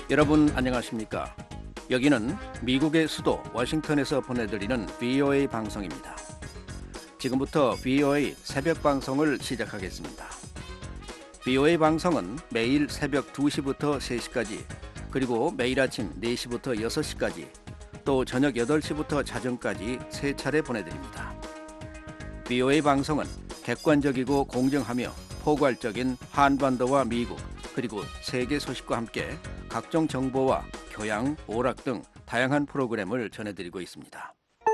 여러분 안녕하십니까? 여기는 미국의 수도 워싱턴에서 보내드리는 VOA 방송입니다. 지금부터 VOA 새벽 방송을 시작하겠습니다. VOA 방송은 매일 새벽 2시부터 3시까지, 그리고 매일 아침 4시부터 6시까지, 또 저녁 8시부터 자정까지 3차례 보내드립니다. VOA 방송은 객관적이고 공정하며 포괄적인 한반도와 미국, 그리고 세계 소식과 함께 각종 정보와 교양, 오락 등 다양한 프로그램을 전해드리고 있습니다.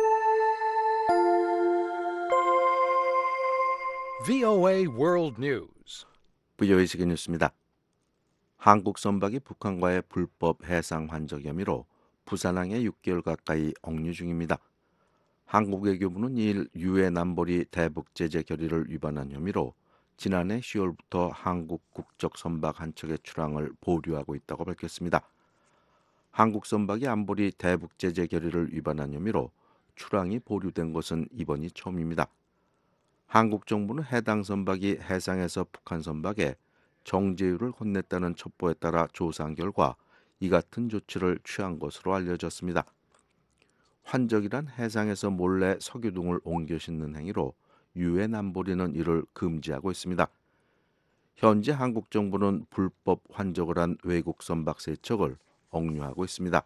VOA World News. VOA 세계 뉴스입니다. 한국 선박이 북한과의 불법 해상 환적 혐의로 부산항에 6개월 가까이 억류 중입니다. 한국 외교부는 2일 유엔 안보리 대북 제재 결의를 위반한 혐의로 지난해 10월부터 한국 국적 선박 한 척의 출항을 보류하고 있다고 밝혔습니다. 한국 선박이 안보리 대북 제재 결의를 위반한 혐의로 출항이 보류된 것은 이번이 처음입니다. 한국 정부는 해당 선박이 해상에서 북한 선박에 정제유를 건넸다는 첩보에 따라 조사한 결과 이 같은 조치를 취한 것으로 알려졌습니다. 환적이란 해상에서 몰래 석유 등을 옮겨 싣는 행위로 유엔 안보리는 이를 금지하고 있습니다. 현재 한국 정부는 불법 환적을 한 외국 선박 3척을 억류하고 있습니다.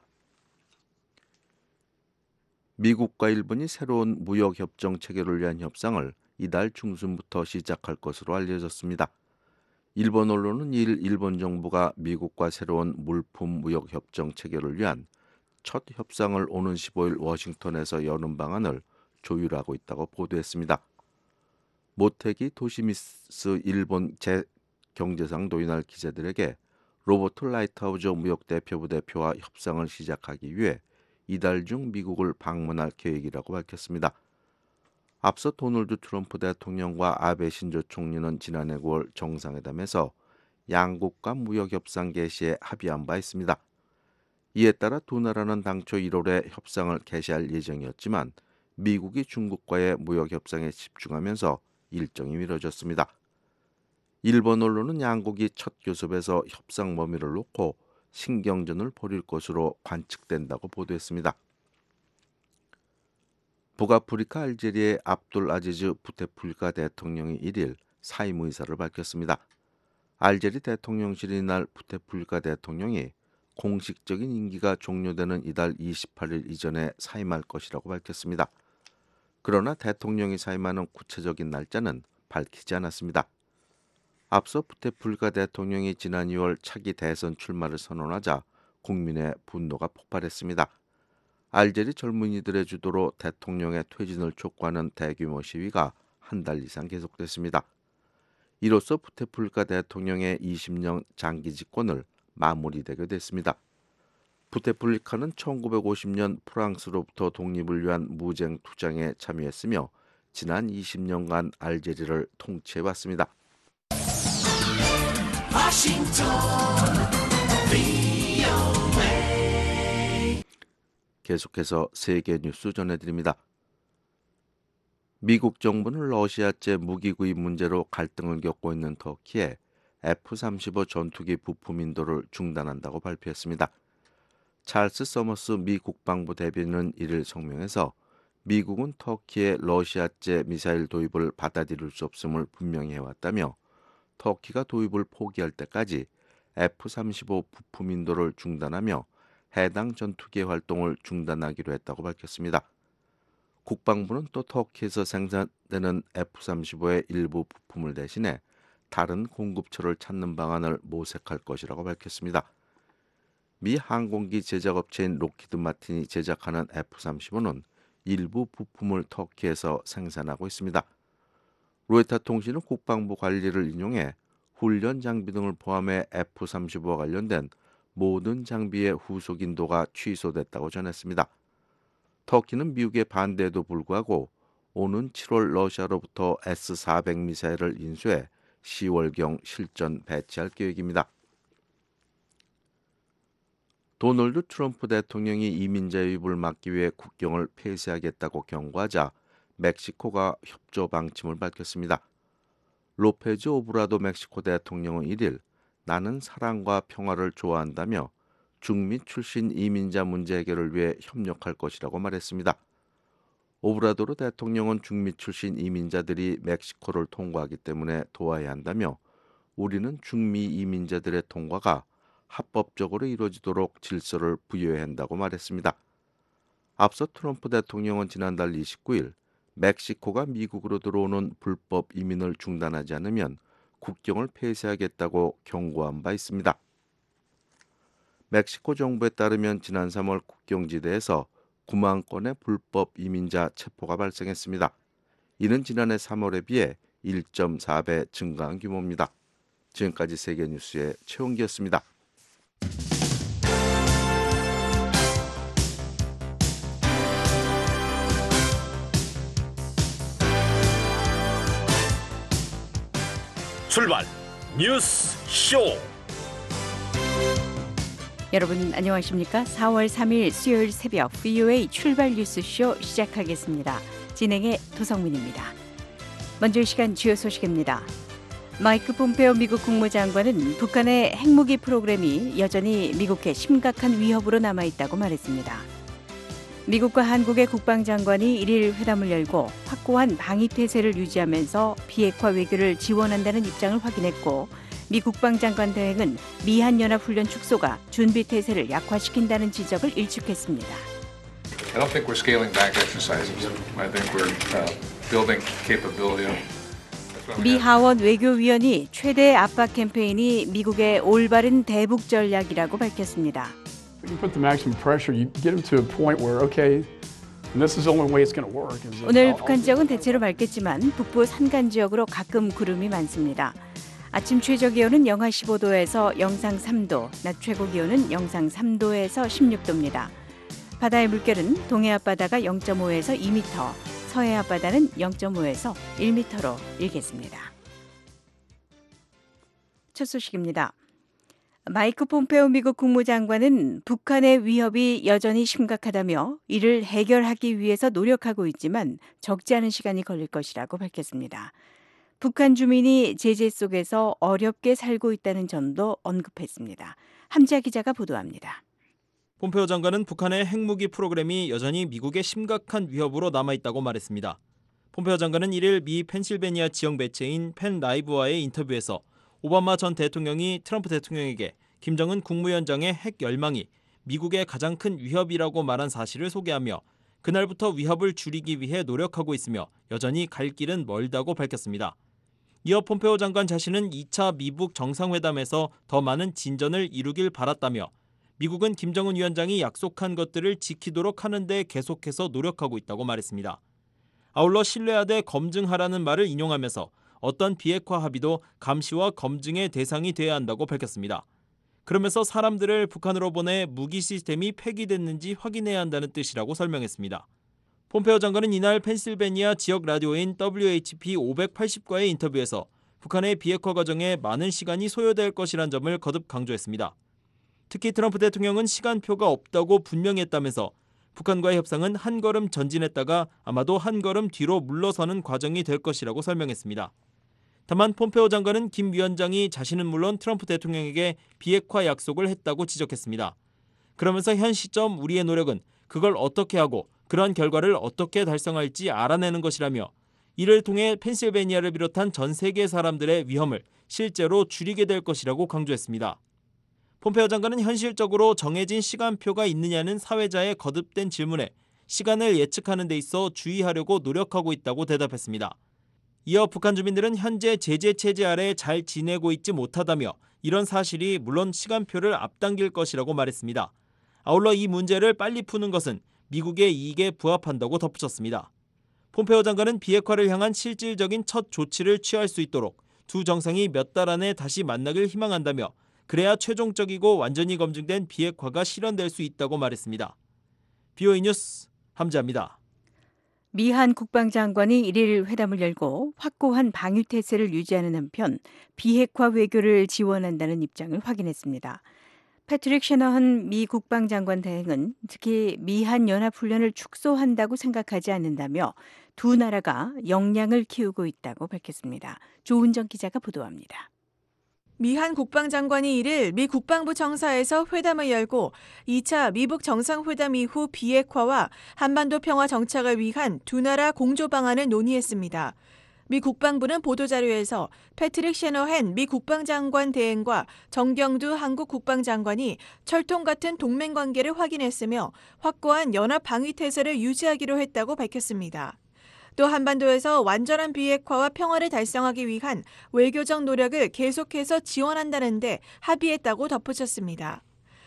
미국과 일본이 새로운 무역협정 체결을 위한 협상을 이달 중순부터 시작할 것으로 알려졌습니다. 일본 언론은 2일 일본 정부가 미국과 새로운 물품 무역협정 체결을 위한 첫 협상을 오는 15일 워싱턴에서 여는 방안을 조율하고 있다고 보도했습니다. 모테기 도시미스 일본 제경제상 노인할 기자들에게 로버트 라이트하우즈 무역대표부 대표와 협상을 시작하기 위해 이달 중 미국을 방문할 계획이라고 밝혔습니다. 앞서 도널드 트럼프 대통령과 아베 신조 총리는 지난해 9월 정상회담에서 양국 간 무역협상 개시에 합의한 바 있습니다. 이에 따라 두 나라는 당초 1월에 협상을 개시할 예정이었지만 미국이 중국과의 무역협상에 집중하면서 일정이 미뤄졌습니다. 일본 언론은 양국이 첫 교섭에서 협상 범위를 놓고 신경전을 벌일 것으로 관측된다고 보도했습니다. 북아프리카 알제리의 압둘 아지즈 부테플리카 대통령이 1일 사임 의사를 밝혔습니다. 알제리 대통령실이 이날 부테플리카 대통령이 공식적인 임기가 종료되는 이달 28일 이전에 사임할 것이라고 밝혔습니다. 그러나 대통령이 사임하는 구체적인 날짜는 밝히지 않았습니다. 앞서 부테플리카 대통령이 지난 2월 차기 대선 출마를 선언하자 국민의 분노가 폭발했습니다. 알제리 젊은이들의 주도로 대통령의 퇴진을 촉구하는 대규모 시위가 한 달 이상 계속됐습니다. 이로써 부테플리카 대통령의 20년 장기 집권을 마무리되게 됐습니다. 부테플리카는 1950년 프랑스로부터 독립을 위한 무쟁 투쟁에 참여했으며 지난 20년간 알제리를 통치해왔습니다. 계속해서 세계 뉴스 전해드립니다. 미국 정부는 러시아제 무기 구입 문제로 갈등을 겪고 있는 터키에 F-35 전투기 부품 인도를 중단한다고 발표했습니다. 찰스 서머스 미 국방부 대변인은 1일 성명에서 미국은 터키의 러시아제 미사일 도입을 받아들일 수 없음을 분명히 해왔다며 터키가 도입을 포기할 때까지 F-35 부품 인도를 중단하며 해당 전투기의 활동을 중단하기로 했다고 밝혔습니다. 국방부는 또 터키에서 생산되는 F-35의 일부 부품을 대신해 다른 공급처를 찾는 방안을 모색할 것이라고 밝혔습니다. 미 항공기 제작업체인 록히드 마틴이 제작하는 F-35는 일부 부품을 터키에서 생산하고 있습니다. 로이터 통신은 국방부 관리를 인용해 훈련 장비 등을 포함해 F-35와 관련된 모든 장비의 후속 인도가 취소됐다고 전했습니다. 터키는 미국의 반대에도 불구하고 오는 7월 러시아로부터 S-400 미사일을 인수해 10월경 실전 배치할 계획입니다. 도널드 트럼프 대통령이 이민자 유입을 막기 위해 국경을 폐쇄하겠다고 경고하자 멕시코가 협조 방침을 밝혔습니다. 로페즈 오브라도 멕시코 대통령은 1일 나는 사랑과 평화를 좋아한다며 중미 출신 이민자 문제 해결을 위해 협력할 것이라고 말했습니다. 오브라도르 대통령은 중미 출신 이민자들이 멕시코를 통과하기 때문에 도와야 한다며 우리는 중미 이민자들의 통과가 합법적으로 이루어지도록 질서를 부여해야 한다고 말했습니다. 앞서 트럼프 대통령은 지난달 29일 멕시코가 미국으로 들어오는 불법 이민을 중단하지 않으면 국경을 폐쇄하겠다고 경고한 바 있습니다. 멕시코 정부에 따르면 지난 3월 국경지대에서 9만 건의 불법 이민자 체포가 발생했습니다. 이는 지난해 3월에 비해 1.4배 증가한 규모입니다. 지금까지 세계뉴스의 최홍기였습니다. 출발 뉴스 쇼. 여러분 안녕하십니까? 4월 3일 수요일 새벽 VOA 출발 뉴스쇼 시작하겠습니다. 진행의 도성민입니다. 먼저 이 시간 주요 소식입니다. 마이크 폼페오 미국 국무장관은 북한의 핵무기 프로그램이 여전히 미국에 심각한 위협으로 남아있다고 말했습니다. 미국과 한국의 국방장관이 1일 회담을 열고 확고한 방위태세를 유지하면서 비핵화 외교를 지원한다는 입장을 확인했고 미 국방장관 대행은 미한연합훈련 축소가 준비태세를 약화시킨다는 지적을 일축했습니다. I don't think we're scaling back exercises. I think we're building capability. 미 하원 외교위원이 최대 압박 캠페인이 미국의 올바른 대북 전략이라고 밝혔습니다. You put the maximum pressure, you get them to a point where, okay, and this is the only way it's going to work. 오늘 북한 지역은 대체로 맑겠지만 북부 산간 지역으로 가끔 구름이 많습니다. 아침 최저 기온은 영하 15도에서 영상 3도, 낮 최고 기온은 영상 3도에서 16도입니다. 바다의 물결은 동해 앞바다가 0.5에서 2m, 서해 앞바다는 0.5에서 1m로 일겠습니다. 첫 소식입니다. 마이크 폼페오 미국 국무장관은 북한의 위협이 여전히 심각하다며 이를 해결하기 위해서 노력하고 있지만 적지 않은 시간이 걸릴 것이라고 밝혔습니다. 북한 주민이 제재 속에서 어렵게 살고 있다는 점도 언급했습니다. 함지아 기자가 보도합니다. 폼페오 장관은 북한의 핵무기 프로그램이 여전히 미국의 심각한 위협으로 남아있다고 말했습니다. 폼페오 장관은 1일 미 펜실베니아 지역 매체인 펜 라이브와의 인터뷰에서 오바마 전 대통령이 트럼프 대통령에게 김정은 국무위원장의 핵 열망이 미국의 가장 큰 위협이라고 말한 사실을 소개하며 그날부터 위협을 줄이기 위해 노력하고 있으며 여전히 갈 길은 멀다고 밝혔습니다. 이어 폼페오 장관 자신은 2차 미북 정상회담에서 더 많은 진전을 이루길 바랐다며 미국은 김정은 위원장이 약속한 것들을 지키도록 하는 데 계속해서 노력하고 있다고 말했습니다. 아울러 신뢰하되 검증하라는 말을 인용하면서 어떤 비핵화 합의도 감시와 검증의 대상이 돼야 한다고 밝혔습니다. 그러면서 사람들을 북한으로 보내 무기 시스템이 폐기됐는지 확인해야 한다는 뜻이라고 설명했습니다. 폼페오 장관은 이날 펜실베니아 지역 라디오인 WHP 580과의 인터뷰에서 북한의 비핵화 과정에 많은 시간이 소요될 것이란 점을 거듭 강조했습니다. 특히 트럼프 대통령은 시간표가 없다고 분명히 했다면서 북한과의 협상은 한 걸음 전진했다가 아마도 한 걸음 뒤로 물러서는 과정이 될 것이라고 설명했습니다. 다만 폼페오 장관은 김 위원장이 자신은 물론 트럼프 대통령에게 비핵화 약속을 했다고 지적했습니다. 그러면서 현 시점 우리의 노력은 그걸 어떻게 하고 그러한 결과를 어떻게 달성할지 알아내는 것이라며 이를 통해 펜실베니아를 비롯한 전 세계 사람들의 위험을 실제로 줄이게 될 것이라고 강조했습니다. 폼페오 장관은 현실적으로 정해진 시간표가 있느냐는 사회자의 거듭된 질문에 시간을 예측하는 데 있어 주의하려고 노력하고 있다고 대답했습니다. 이어 북한 주민들은 현재 제재 체제 아래 잘 지내고 있지 못하다며 이런 사실이 물론 시간표를 앞당길 것이라고 말했습니다. 아울러 이 문제를 빨리 푸는 것은 미국의 이익에 부합한다고 덧붙였습니다. 폼페오 장관은 비핵화를 향한 실질적인 첫 조치를 취할 수 있도록 두 정상이 몇 달 안에 다시 만나길 희망한다며 그래야 최종적이고 완전히 검증된 비핵화가 실현될 수 있다고 말했습니다. VOA 뉴스 함지아입니다. 미한 국방장관이 1일 회담을 열고 확고한 방위태세를 유지하는 한편 비핵화 외교를 지원한다는 입장을 확인했습니다. 패트릭 셔너한 미 국방장관 대행은 특히 미한 연합훈련을 축소한다고 생각하지 않는다며 두 나라가 역량을 키우고 있다고 밝혔습니다. 조은정 기자가 보도합니다. 미한 국방장관이 이를 미 국방부 청사에서 회담을 열고 2차 미북 정상회담 이후 비핵화와 한반도 평화 정착을 위한 두 나라 공조 방안을 논의했습니다. 미 국방부는 보도자료에서 패트릭 셰너헨 미 국방장관 대행과 정경두 한국 국방장관이 철통 같은 동맹 관계를 확인했으며 확고한 연합 방위 태세를 유지하기로 했다고 밝혔습니다. 또 한반도에서 완전한 비핵화와 평화를 달성하기 위한 외교적 노력을 계속해서 지원한다는 데 합의했다고 덧붙였습니다.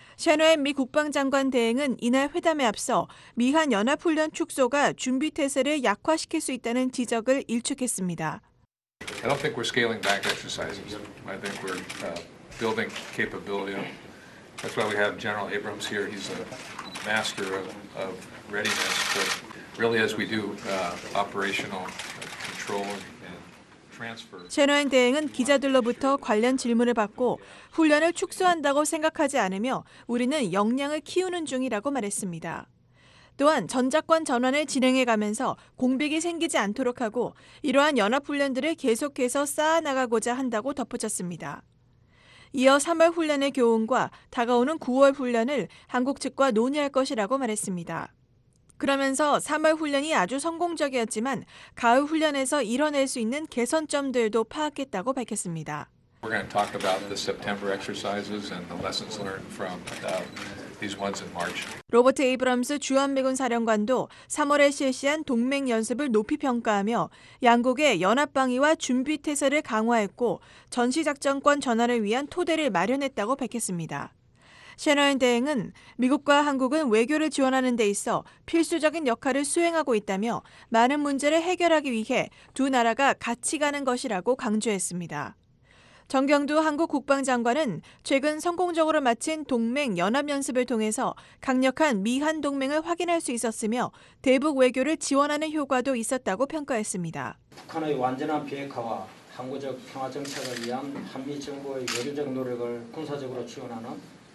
셰너헨 미 국방장관 대행은 이날 회담에 앞서 미한 연합훈련 축소가 준비 태세를 약화시킬 수 있다는 지적을 일축했습니다. I don't think we're scaling back exercises. I think we're building capability. That's why we have General Abrams here. He's a master of readiness. But really, as we do operational control and transfer. 셰너헨 대행은 기자들로부터 관련 질문을 받고 훈련을 축소한다고 생각하지 않으며 우리는 역량을 키우는 중이라고 말했습니다. 또한 전작권 전환을 진행해가면서 공백이 생기지 않도록 하고 이러한 연합훈련들을 계속해서 쌓아나가고자 한다고 덧붙였습니다. 이어 3월 훈련의 교훈과 다가오는 9월 훈련을 한국 측과 논의할 것이라고 말했습니다. 그러면서 3월 훈련이 아주 성공적이었지만 가을 훈련에서 이뤄낼 수 있는 개선점들도 파악했다고 밝혔습니다. We're going to talk about the September exercises and the lessons learned from these ones in March. 로버트 에이브럼스 주한미군 사령관도 3월에 실시한 동맹 연습을 높이 평가하며 양국의 연합방위와 준비 태세를 강화했고 전시작전권 전환을 위한 토대를 마련했다고 밝혔습니다. 셰너헨 대행은 미국과 한국은 외교를 지원하는 데 있어 필수적인 역할을 수행하고 있다며 많은 문제를 해결하기 위해 두 나라가 같이 가는 것이라고 강조했습니다. 정경두 한국 국방장관은 최근 성공적으로 마친 동맹 연합연습을 통해서 강력한 미한 동맹을 확인할 수 있었으며 대북 외교를 지원하는 효과도 있었다고 평가했습니다. 북한의 완전한 비핵화와 항구적 평화 정착을 위한 한미 정부의 외교적 노력을 군사적으로 지원하는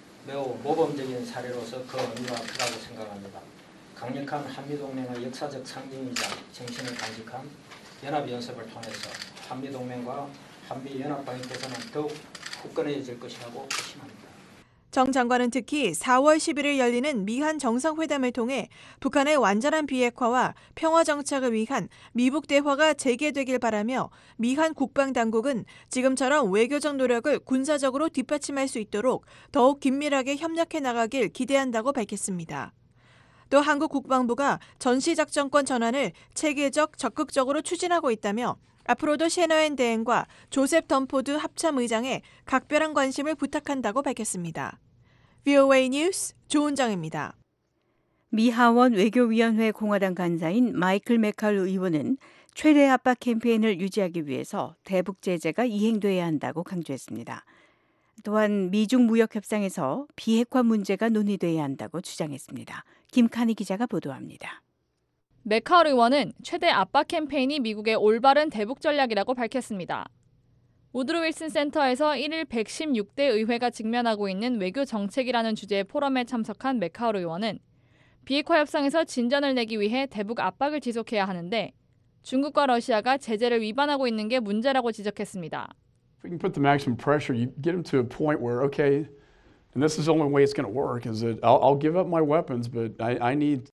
매우 모범적인 사례로서 그 의미가 크다고 생각합니다. 강력한 한미동맹의 역사적 상징이자 정신을 간직한 연합연습을 통해서 한미동맹과 한미연합방위 태세는 더욱 굳건해질 것이라고 확신합니다. 정 장관은 특히 4월 11일 열리는 미한 정상회담을 통해 북한의 완전한 비핵화와 평화 정착을 위한 미북 대화가 재개되길 바라며 미한 국방당국은 지금처럼 외교적 노력을 군사적으로 뒷받침할 수 있도록 더욱 긴밀하게 협력해 나가길 기대한다고 밝혔습니다. 또 한국 국방부가 전시작전권 전환을 체계적 적극적으로 추진하고 있다며 앞으로도 셰너헨 대행과 조셉 덤포드 합참의장에 각별한 관심을 부탁한다고 밝혔습니다. VOA 뉴스 조은정입니다. 미 하원 외교위원회 공화당 간사인 마이클 맥칼 의원은 최대 압박 캠페인을 유지하기 위해서 대북 제재가 이행돼야 한다고 강조했습니다. 또한 미중 무역 협상에서 비핵화 문제가 논의돼야 한다고 주장했습니다. 김칸희 기자가 보도합니다. 맥칼 의원은 최대 압박 캠페인이 미국의 올바른 대북 전략이라고 밝혔습니다. 우드로 윌슨 센터에서 1일 116대 의회가 직면하고 있는 외교 정책이라는 주제의 포럼에 참석한 맥칼 의원은 비핵화 협상에서 진전을 내기 위해 대북 압박을 지속해야 하는데 중국과 러시아가 제재를 위반하고 있는 게 문제라고 지적했습니다. If we can put the maximum pressure, you get them to a point where, okay, and this is the only way it's going to work, is that I'll give up my weapons, but I need.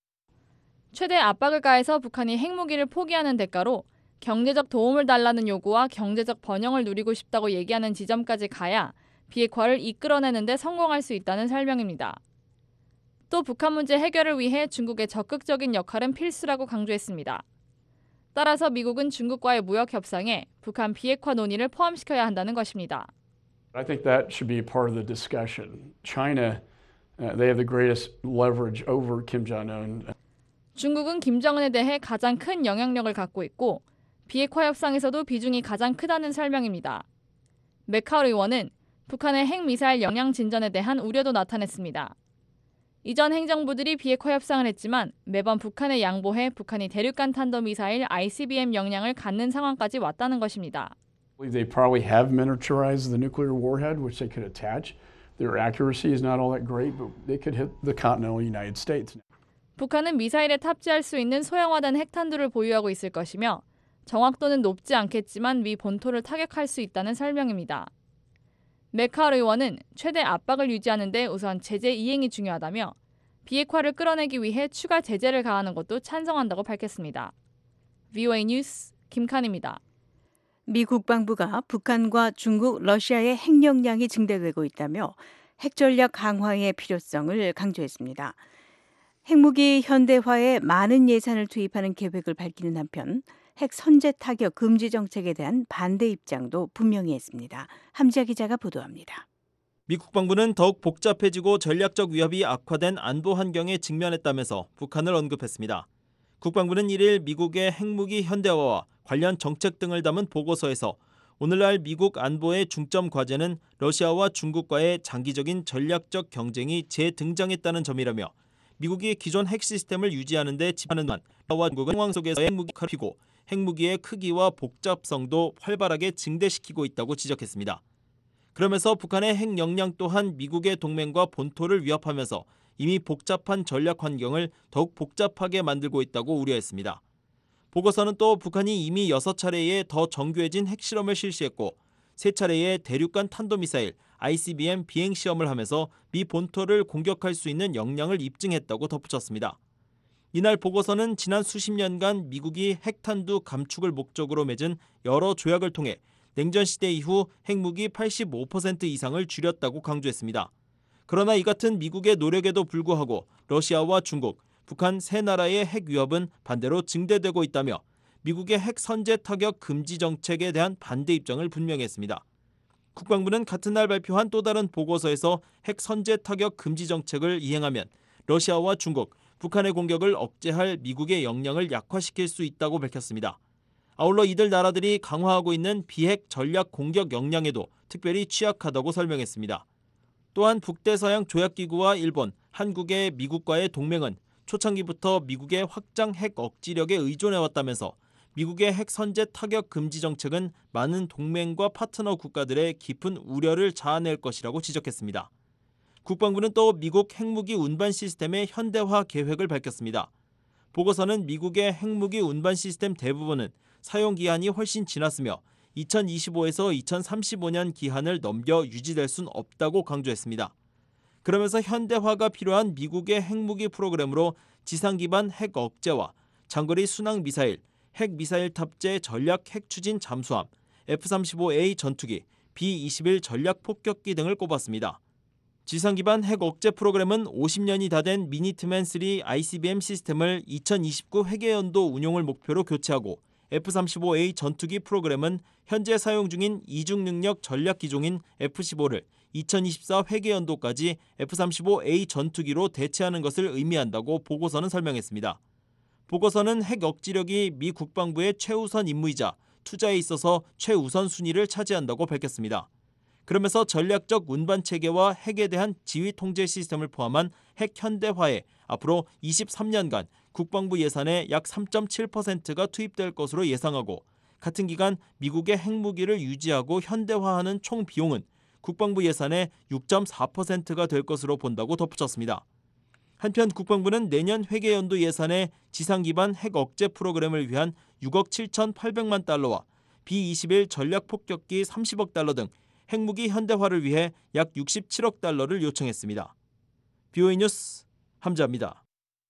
최대 압박을 가해서 북한이 핵무기를 포기하는 대가로 경제적 도움을 달라는 요구와 경제적 번영을 누리고 싶다고 얘기하는 지점까지 가야 비핵화를 이끌어내는 데 성공할 수 있다는 설명입니다. 또 북한 문제 해결을 위해 중국의 적극적인 역할은 필수라고 강조했습니다. 따라서 미국은 중국과의 무역 협상에 북한 비핵화 논의를 포함시켜야 한다는 것입니다. I think that should be a part of the discussion. China, they have the greatest leverage over Kim Jong-un. 중국은 김정은에 대해 가장 큰 영향력을 갖고 있고 비핵화 협상에서도 비중이 가장 크다는 설명입니다. 맥칼 의원은 북한의 핵미사일 역량 진전에 대한 우려도 나타냈습니다. 이전 행정부들이 비핵화 협상을 했지만 매번 북한에 양보해 북한이 대륙간 탄도미사일 ICBM 역량을 갖는 상황까지 왔다는 것입니다. They probably have miniaturized the nuclear warhead, which they could attach. Their accuracy is not all that great, but they could hit the continental United States. 북한은 미사일에 탑재할 수 있는 소형화된 핵탄두를 보유하고 있을 것이며 정확도는 높지 않겠지만 미 본토를 타격할 수 있다는 설명입니다. 메카얼 의원은 최대 압박을 유지하는 데 우선 제재 이행이 중요하다며 비핵화를 끌어내기 위해 추가 제재를 가하는 것도 찬성한다고 밝혔습니다. VOA 뉴스 김칸입니다. 미 국방부가 북한과 중국, 러시아의 핵 역량이 증대되고 있다며 핵 전략 강화의 필요성을 강조했습니다. 핵무기 현대화에 많은 예산을 투입하는 계획을 밝히는 한편 핵 선제 타격 금지 정책에 대한 반대 입장도 분명히 했습니다. 함지아 기자가 보도합니다. 미 국방부는 더욱 복잡해지고 전략적 위협이 악화된 안보 환경에 직면했다면서 북한을 언급했습니다. 국방부는 1일 미국의 핵무기 현대화와 관련 정책 등을 담은 보고서에서 오늘날 미국 안보의 중점 과제는 러시아와 중국과의 장기적인 전략적 경쟁이 재등장했다는 점이라며 미국이 기존 핵 시스템을 유지하는 데 집중하는 동안 러시아와 중국은 상황 속에서 핵무기를 피고 핵무기의 크기와 복잡성도 활발하게 증대시키고 있다고 지적했습니다. 그러면서 북한의 핵 역량 또한 미국의 동맹과 본토를 위협하면서 이미 복잡한 전략 환경을 더욱 복잡하게 만들고 있다고 우려했습니다. 보고서는 또 북한이 이미 6차례의 더 정교해진 핵실험을 실시했고 3차례의 대륙간 탄도미사일 ICBM 비행시험을 하면서 미 본토를 공격할 수 있는 역량을 입증했다고 덧붙였습니다. 이날 보고서는 지난 수십 년간 미국이 핵탄두 감축을 목적으로 맺은 여러 조약을 통해 냉전시대 이후 핵무기 85% 이상을 줄였다고 강조했습니다. 그러나 이 같은 미국의 노력에도 불구하고 러시아와 중국, 북한 세 나라의 핵 위협은 반대로 증대되고 있다며 미국의 핵 선제 타격 금지 정책에 대한 반대 입장을 분명히 했습니다. 국방부는 같은 날 발표한 또 다른 보고서에서 핵 선제 타격 금지 정책을 이행하면 러시아와 중국, 북한의 공격을 억제할 미국의 역량을 약화시킬 수 있다고 밝혔습니다. 아울러 이들 나라들이 강화하고 있는 비핵 전략 공격 역량에도 특별히 취약하다고 설명했습니다. 또한 북대서양 조약기구와 일본, 한국의 미국과의 동맹은 초창기부터 미국의 확장 핵 억지력에 의존해왔다면서 미국의 핵 선제 타격 금지 정책은 많은 동맹과 파트너 국가들의 깊은 우려를 자아낼 것이라고 지적했습니다. 국방부는 또 미국 핵무기 운반 시스템의 현대화 계획을 밝혔습니다. 보고서는 미국의 핵무기 운반 시스템 대부분은 사용 기한이 훨씬 지났으며 2025에서 2035년 기한을 넘겨 유지될 순 없다고 강조했습니다. 그러면서 현대화가 필요한 미국의 핵무기 프로그램으로 지상 기반 핵 억제와 장거리 순항 미사일, 핵 미사일 탑재 전략 핵 추진 잠수함, F-35A 전투기, B-21 전략 폭격기 등을 꼽았습니다. 지상 기반 핵 억제 프로그램은 50년이 다 된 미니트맨3 ICBM 시스템을 2029 회계연도 운용을 목표로 교체하고 F-35A 전투기 프로그램은 현재 사용 중인 이중 능력 전략 기종인 F-15를 2024 회계연도까지 F-35A 전투기로 대체하는 것을 의미한다고 보고서는 설명했습니다. 보고서는 핵 억지력이 미 국방부의 최우선 임무이자 투자에 있어서 최우선 순위를 차지한다고 밝혔습니다. 그러면서 전략적 운반 체계와 핵에 대한 지휘 통제 시스템을 포함한 핵 현대화에 앞으로 23년간 국방부 예산의 약 3.7%가 투입될 것으로 예상하고 같은 기간 미국의 핵무기를 유지하고 현대화하는 총 비용은 국방부 예산의 6.4%가 될 것으로 본다고 덧붙였습니다. 한편 국방부는 내년 회계연도 예산에 지상 기반 핵 억제 프로그램을 위한 6억 7,800만 달러와 B-21 전략 폭격기 30억 달러 등 핵무기 현대화를 위해 약 67억 달러를 요청했습니다. VOA 뉴스 함자입니다.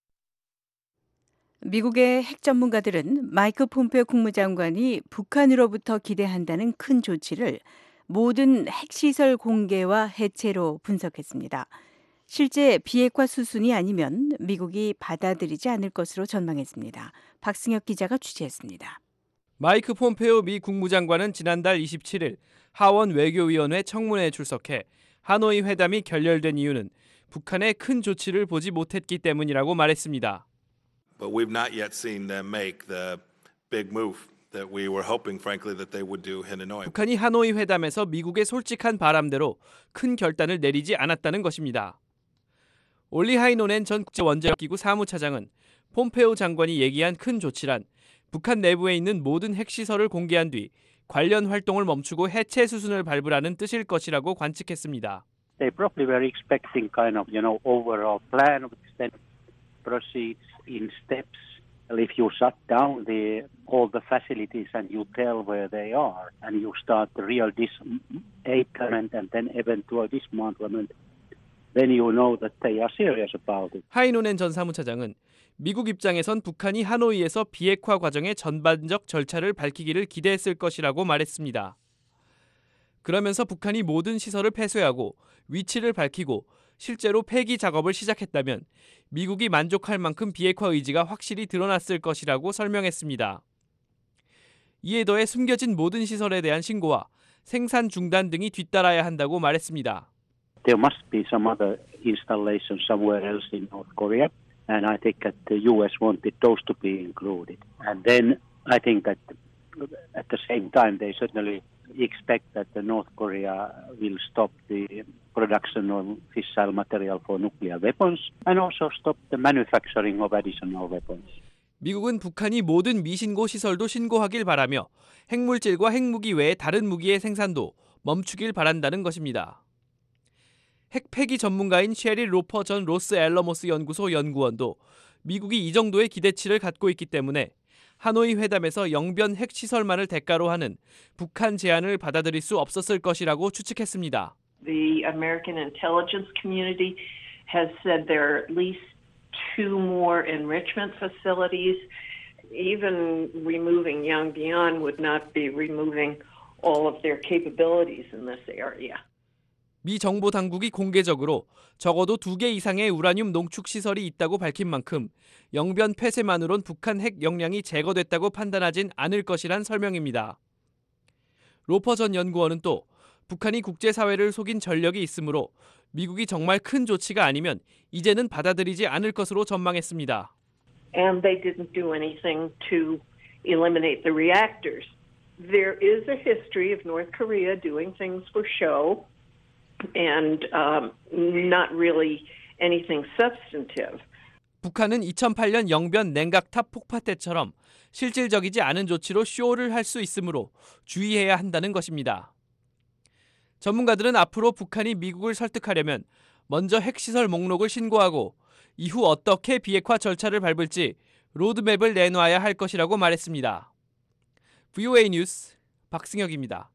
미국의 핵 전문가들은 마이크 폼페오 국무장관이 북한으로부터 기대한다는 큰 조치를 모든 핵시설 공개와 해체로 분석했습니다. 실제 비핵화 수순이 아니면 미국이 받아들이지 않을 것으로 전망했습니다. 박승혁 기자가 취재했습니다. 마이크 폼페오 미 국무장관은 지난달 27일 하원 외교위원회 청문회에 출석해 하노이 회담이 결렬된 이유는 북한의 큰 조치를 보지 못했기 때문이라고 말했습니다. But we've not yet seen them make the big move that we were hoping, frankly, that they would do in Hanoi. 북한이 하노이 회담에서 미국의 솔직한 바람대로 큰 결단을 내리지 않았다는 것입니다. 올리 하이노넨 전 국제원자력기구 사무차장은 폼페오 장관이 얘기한 큰 조치란 북한 내부에 있는 모든 핵시설을 공개한 뒤 관련 활동을 멈추고 해체 수순을 밟으라는 뜻일 것이라고 관측했습니다. They probably were expecting kind of, overall plan of extended proceeds in steps, a if you shut down all the facilities and you tell where they are and you start the real disablement and then eventual dismantlement, then you know that they are serious about it. 하이노넨 전 사무차장은 미국 입장에선 북한이 하노이에서 비핵화 과정의 전반적 절차를 밝히기를 기대했을 것이라고 말했습니다. 그러면서 북한이 모든 시설을 폐쇄하고 위치를 밝히고 실제로 폐기 작업을 시작했다면 미국이 만족할 만큼 비핵화 의지가 확실히 드러났을 것이라고 설명했습니다. 이에 더해 숨겨진 모든 시설에 대한 신고와 생산 중단 등이 뒤따라야 한다고 말했습니다. There must be some other installation somewhere else in North Korea, and I think that the U.S. wanted those to be included. And then I think that at the same time they certainly expect that the North Korea will stop the production of fissile material for nuclear weapons and also stop the manufacturing of additional weapons. 미국은 북한이 모든 미신고 시설도 신고하길 바라며 핵물질과 핵무기 외의 다른 무기의 생산도 멈추길 바란다는 것입니다. 핵 폐기 전문가인 셰릴 로퍼 전 로스 앨러모스 연구소 연구원도 미국이 이 정도의 기대치를 갖고 있기 때문에 하노이 회담에서 영변 핵시설만을 대가로 하는 북한 제안을 받아들일 수 없었을 것이라고 추측했습니다. The American intelligence community has said there are at least 2 more enrichment facilities. Even removing Yongbyon would not be removing all of their capabilities in this area. 미 정보 당국이 공개적으로 적어도 2개 이상의 우라늄 농축 시설이 있다고 밝힌 만큼 영변 폐쇄만으론 북한 핵 역량이 제거됐다고 판단하진 않을 것이란 설명입니다. 로퍼 전 연구원은 또 북한이 국제사회를 속인 전력이 있으므로 미국이 정말 큰 조치가 아니면 이제는 받아들이지 않을 것으로 전망했습니다. And they didn't do anything to eliminate the reactors. There is a history of North Korea doing things for show. And not really anything substantive. 북한은 2008년 영변 냉각탑 폭파 때처럼 실질적이지 않은 조치로 쇼를 할 수 있으므로 주의해야 한다는 것입니다. 전문가들은 앞으로 북한이 미국을 설득하려면 먼저 핵시설 목록을 신고하고 이후 어떻게 비핵화 절차를 밟을지 로드맵을 내놔야 할 것이라고 말했습니다. VOA 뉴스 박승혁입니다.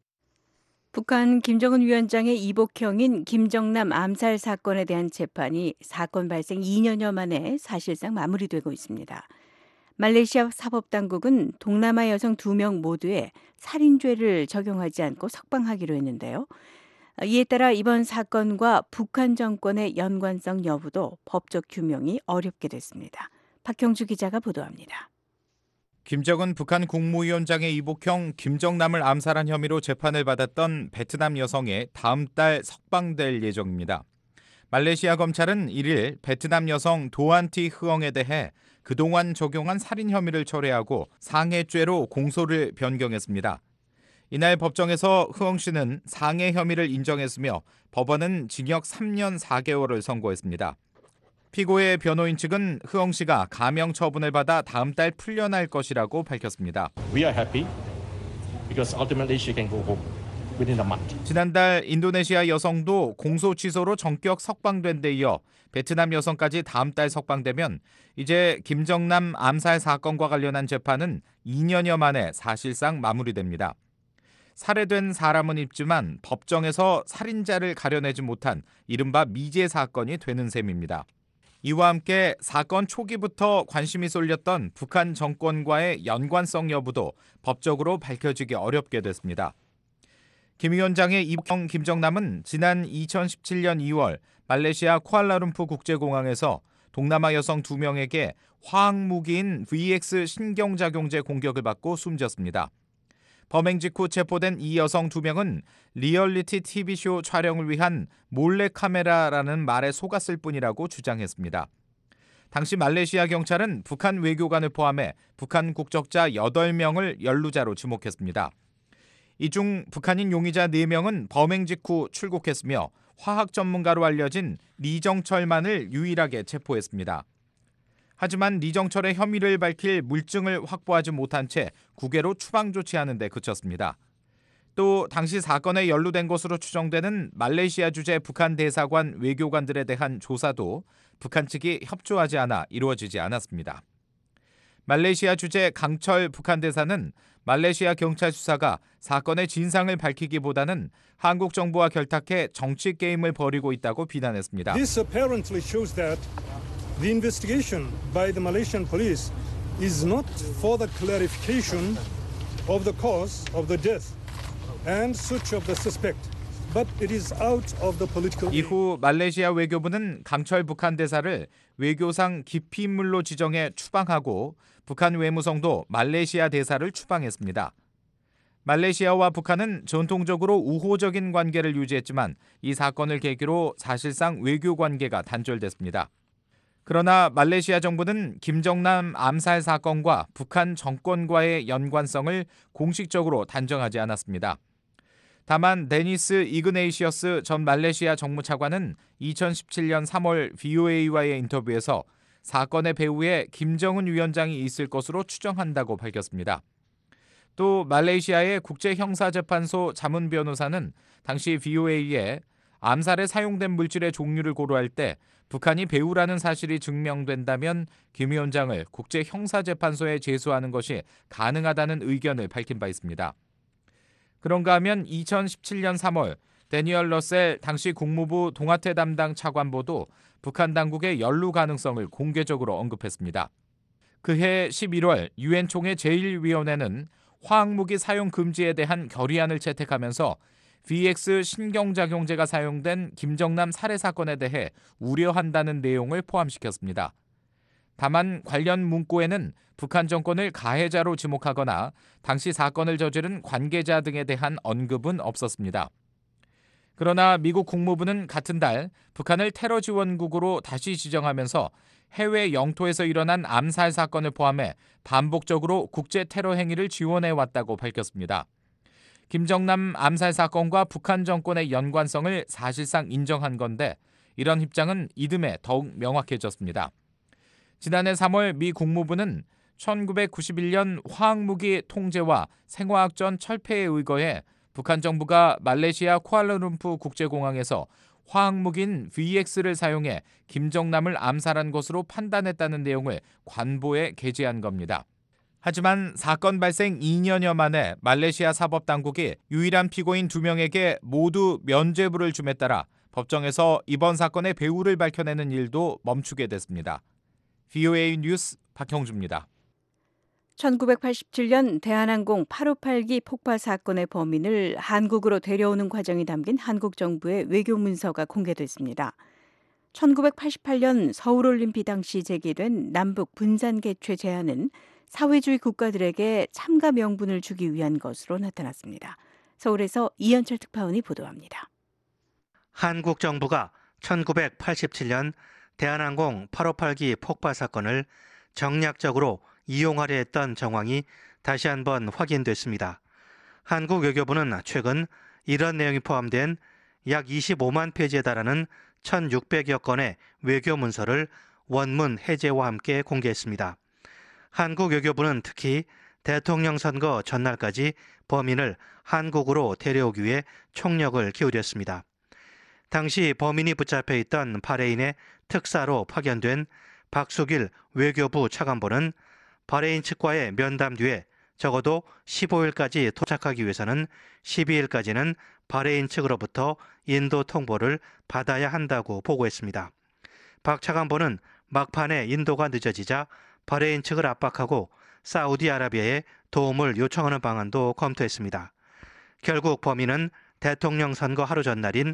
북한 김정은 위원장의 이복형인 김정남 암살 사건에 대한 재판이 사건 발생 2년여 만에 사실상 마무리되고 있습니다. 말레이시아 사법당국은 동남아 여성 2명 모두에 살인죄를 적용하지 않고 석방하기로 했는데요. 이에 따라 이번 사건과 북한 정권의 연관성 여부도 법적 규명이 어렵게 됐습니다. 박형주 기자가 보도합니다. 김정은 북한 국무위원장의 이복형 김정남을 암살한 혐의로 재판을 받았던 베트남 여성의 다음 달 석방될 예정입니다. 말레이시아 검찰은 1일 베트남 여성 도안티 흐엉에 대해 그동안 적용한 살인 혐의를 철회하고 상해죄로 공소를 변경했습니다. 이날 법정에서 흐엉 씨는 상해 혐의를 인정했으며 법원은 징역 3년 4개월을 선고했습니다. 피고의 변호인 측은 흐엉 씨가 가명 처분을 받아 다음 달 풀려날 것이라고 밝혔습니다. We are happy because ultimately she can go home within a month. 지난달 인도네시아 여성도 공소 취소로 전격 석방된 데 이어 베트남 여성까지 다음 달 석방되면 이제 김정남 암살 사건과 관련한 재판은 2년여 만에 사실상 마무리됩니다. 살해된 사람은 있지만 법정에서 살인자를 가려내지 못한 이른바 미제 사건이 되는 셈입니다. 이와 함께 사건 초기부터 관심이 쏠렸던 북한 정권과의 연관성 여부도 법적으로 밝혀지기 어렵게 됐습니다. 김 위원장의 이복형 김정남은 지난 2017년 2월 말레이시아 쿠알라룸푸 국제공항에서 동남아 여성 2명에게 화학무기인 VX 신경작용제 공격을 받고 숨졌습니다. 범행 직후 체포된 이 여성 2명은 리얼리티 TV쇼 촬영을 위한 몰래카메라라는 말에 속았을 뿐이라고 주장했습니다. 당시 말레이시아 경찰은 북한 외교관을 포함해 북한 국적자 8명을 연루자로 지목했습니다. 이 중 북한인 용의자 4명은 범행 직후 출국했으며 화학 전문가로 알려진 리정철만을 유일하게 체포했습니다. 하지만 리정철의 혐의를 밝힐 물증을 확보하지 못한 채 국외로 추방 조치하는 데 그쳤습니다. 또 당시 사건에 연루된 것으로 추정되는 말레이시아 주재 북한 대사관 외교관들에 대한 조사도 북한 측이 협조하지 않아 이루어지지 않았습니다. 말레이시아 주재 강철 북한 대사는 말레이시아 경찰 수사가 사건의 진상을 밝히기보다는 한국 정부와 결탁해 정치 게임을 벌이고 있다고 비난했습니다. This apparently shows that the investigation by the Malaysian police is not for the clarification of the cause of the death and search of the suspect, but it is out of the political. 이후 말레이시아 외교부는 강철 북한 대사를 외교상 기피 인물로 지정해 추방하고 북한 외무성도 말레이시아 대사를 추방했습니다. 말레이시아와 북한은 전통적으로 우호적인 관계를 유지했지만 이 사건을 계기로 사실상 외교 관계가 단절됐습니다. 그러나 말레이시아 정부는 김정남 암살 사건과 북한 정권과의 연관성을 공식적으로 단정하지 않았습니다. 다만 데니스 이그네이시어스 전 말레이시아 정무차관은 2017년 3월 VOA와의 인터뷰에서 사건의 배후에 김정은 위원장이 있을 것으로 추정한다고 밝혔습니다. 또 말레이시아의 국제형사재판소 자문 변호사는 당시 VOA에 암살에 사용된 물질의 종류를 고려할 때 북한이 배후라는 사실이 증명된다면 김 위원장을 국제형사재판소에 제소하는 것이 가능하다는 의견을 밝힌 바 있습니다. 그런가 하면 2017년 3월 데니얼 러셀 당시 국무부 동아태 담당 차관보도 북한 당국의 연루 가능성을 공개적으로 언급했습니다. 그해 11월 유엔 총회 제1위원회는 화학무기 사용 금지에 대한 결의안을 채택하면서 VX 신경작용제가 사용된 김정남 살해 사건에 대해 우려한다는 내용을 포함시켰습니다. 다만 관련 문구에는 북한 정권을 가해자로 지목하거나 당시 사건을 저지른 관계자 등에 대한 언급은 없었습니다. 그러나 미국 국무부는 같은 달 북한을 테러 지원국으로 다시 지정하면서 해외 영토에서 일어난 암살 사건을 포함해 반복적으로 국제 테러 행위를 지원해왔다고 밝혔습니다. 김정남 암살 사건과 북한 정권의 연관성을 사실상 인정한 건데 이런 입장은 이듬해 더욱 명확해졌습니다. 지난해 3월 미 국무부는 1991년 화학무기 통제와 생화학전 철폐에 의거해 북한 정부가 말레이시아 쿠알라룸푸 국제공항에서 화학무기인 VX를 사용해 김정남을 암살한 것으로 판단했다는 내용을 관보에 게재한 겁니다. 하지만 사건 발생 2년여 만에 말레이시아 사법당국이 유일한 피고인 2명에게 모두 면죄부를 줌에 따라 법정에서 이번 사건의 배후를 밝혀내는 일도 멈추게 됐습니다. VOA 뉴스 박형주입니다. 1987년 대한항공 858기 폭발 사건의 범인을 한국으로 데려오는 과정이 담긴 한국 정부의 외교 문서가 공개됐습니다. 1988년 서울올림픽 당시 제기된 남북 분산 개최 제안은 사회주의 국가들에게 참가 명분을 주기 위한 것으로 나타났습니다. 서울에서 이현철 특파원이 보도합니다. 한국 정부가 1987년 대한항공 858기 폭발 사건을 정략적으로 이용하려 했던 정황이 다시 한번 확인됐습니다. 한국 외교부는 최근 이런 내용이 포함된 약 25만 페이지에 달하는 1,600여 건의 외교 문서를 원문 해제와 함께 공개했습니다. 한국 외교부는 특히 대통령 선거 전날까지 범인을 한국으로 데려오기 위해 총력을 기울였습니다. 당시 범인이 붙잡혀 있던 바레인의 특사로 파견된 박수길 외교부 차관보는 바레인 측과의 면담 뒤에 적어도 15일까지 도착하기 위해서는 12일까지는 바레인 측으로부터 인도 통보를 받아야 한다고 보고했습니다. 박 차관보는 막판에 인도가 늦어지자 바레인 측을 압박하고 사우디아라비아에 도움을 요청하는 방안도 검토했습니다. 결국 범인은 대통령 선거 하루 전날인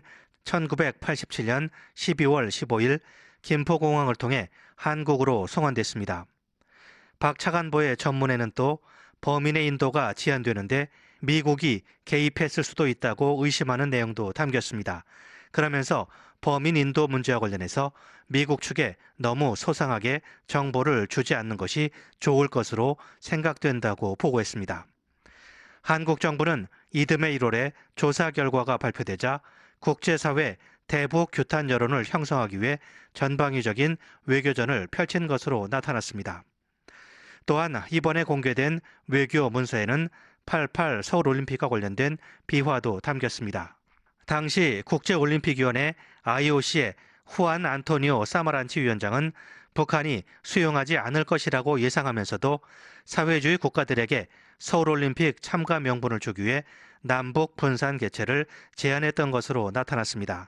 1987년 12월 15일 김포공항을 통해 한국으로 송환됐습니다. 박 차관보의 전문에는 또 범인의 인도가 지연되는데 미국이 개입했을 수도 있다고 의심하는 내용도 담겼습니다. 그러면서 범인 인도 문제와 관련해서 미국 측에 너무 소상하게 정보를 주지 않는 것이 좋을 것으로 생각된다고 보고했습니다. 한국 정부는 이듬해 1월에 조사 결과가 발표되자 국제사회 대북 규탄 여론을 형성하기 위해 전방위적인 외교전을 펼친 것으로 나타났습니다. 또한 이번에 공개된 외교 문서에는 88 서울올림픽과 관련된 비화도 담겼습니다. 당시 국제올림픽위원회 IOC의 후안 안토니오 사마란치 위원장은 북한이 수용하지 않을 것이라고 예상하면서도 사회주의 국가들에게 서울올림픽 참가 명분을 주기 위해 남북 분산 개최를 제안했던 것으로 나타났습니다.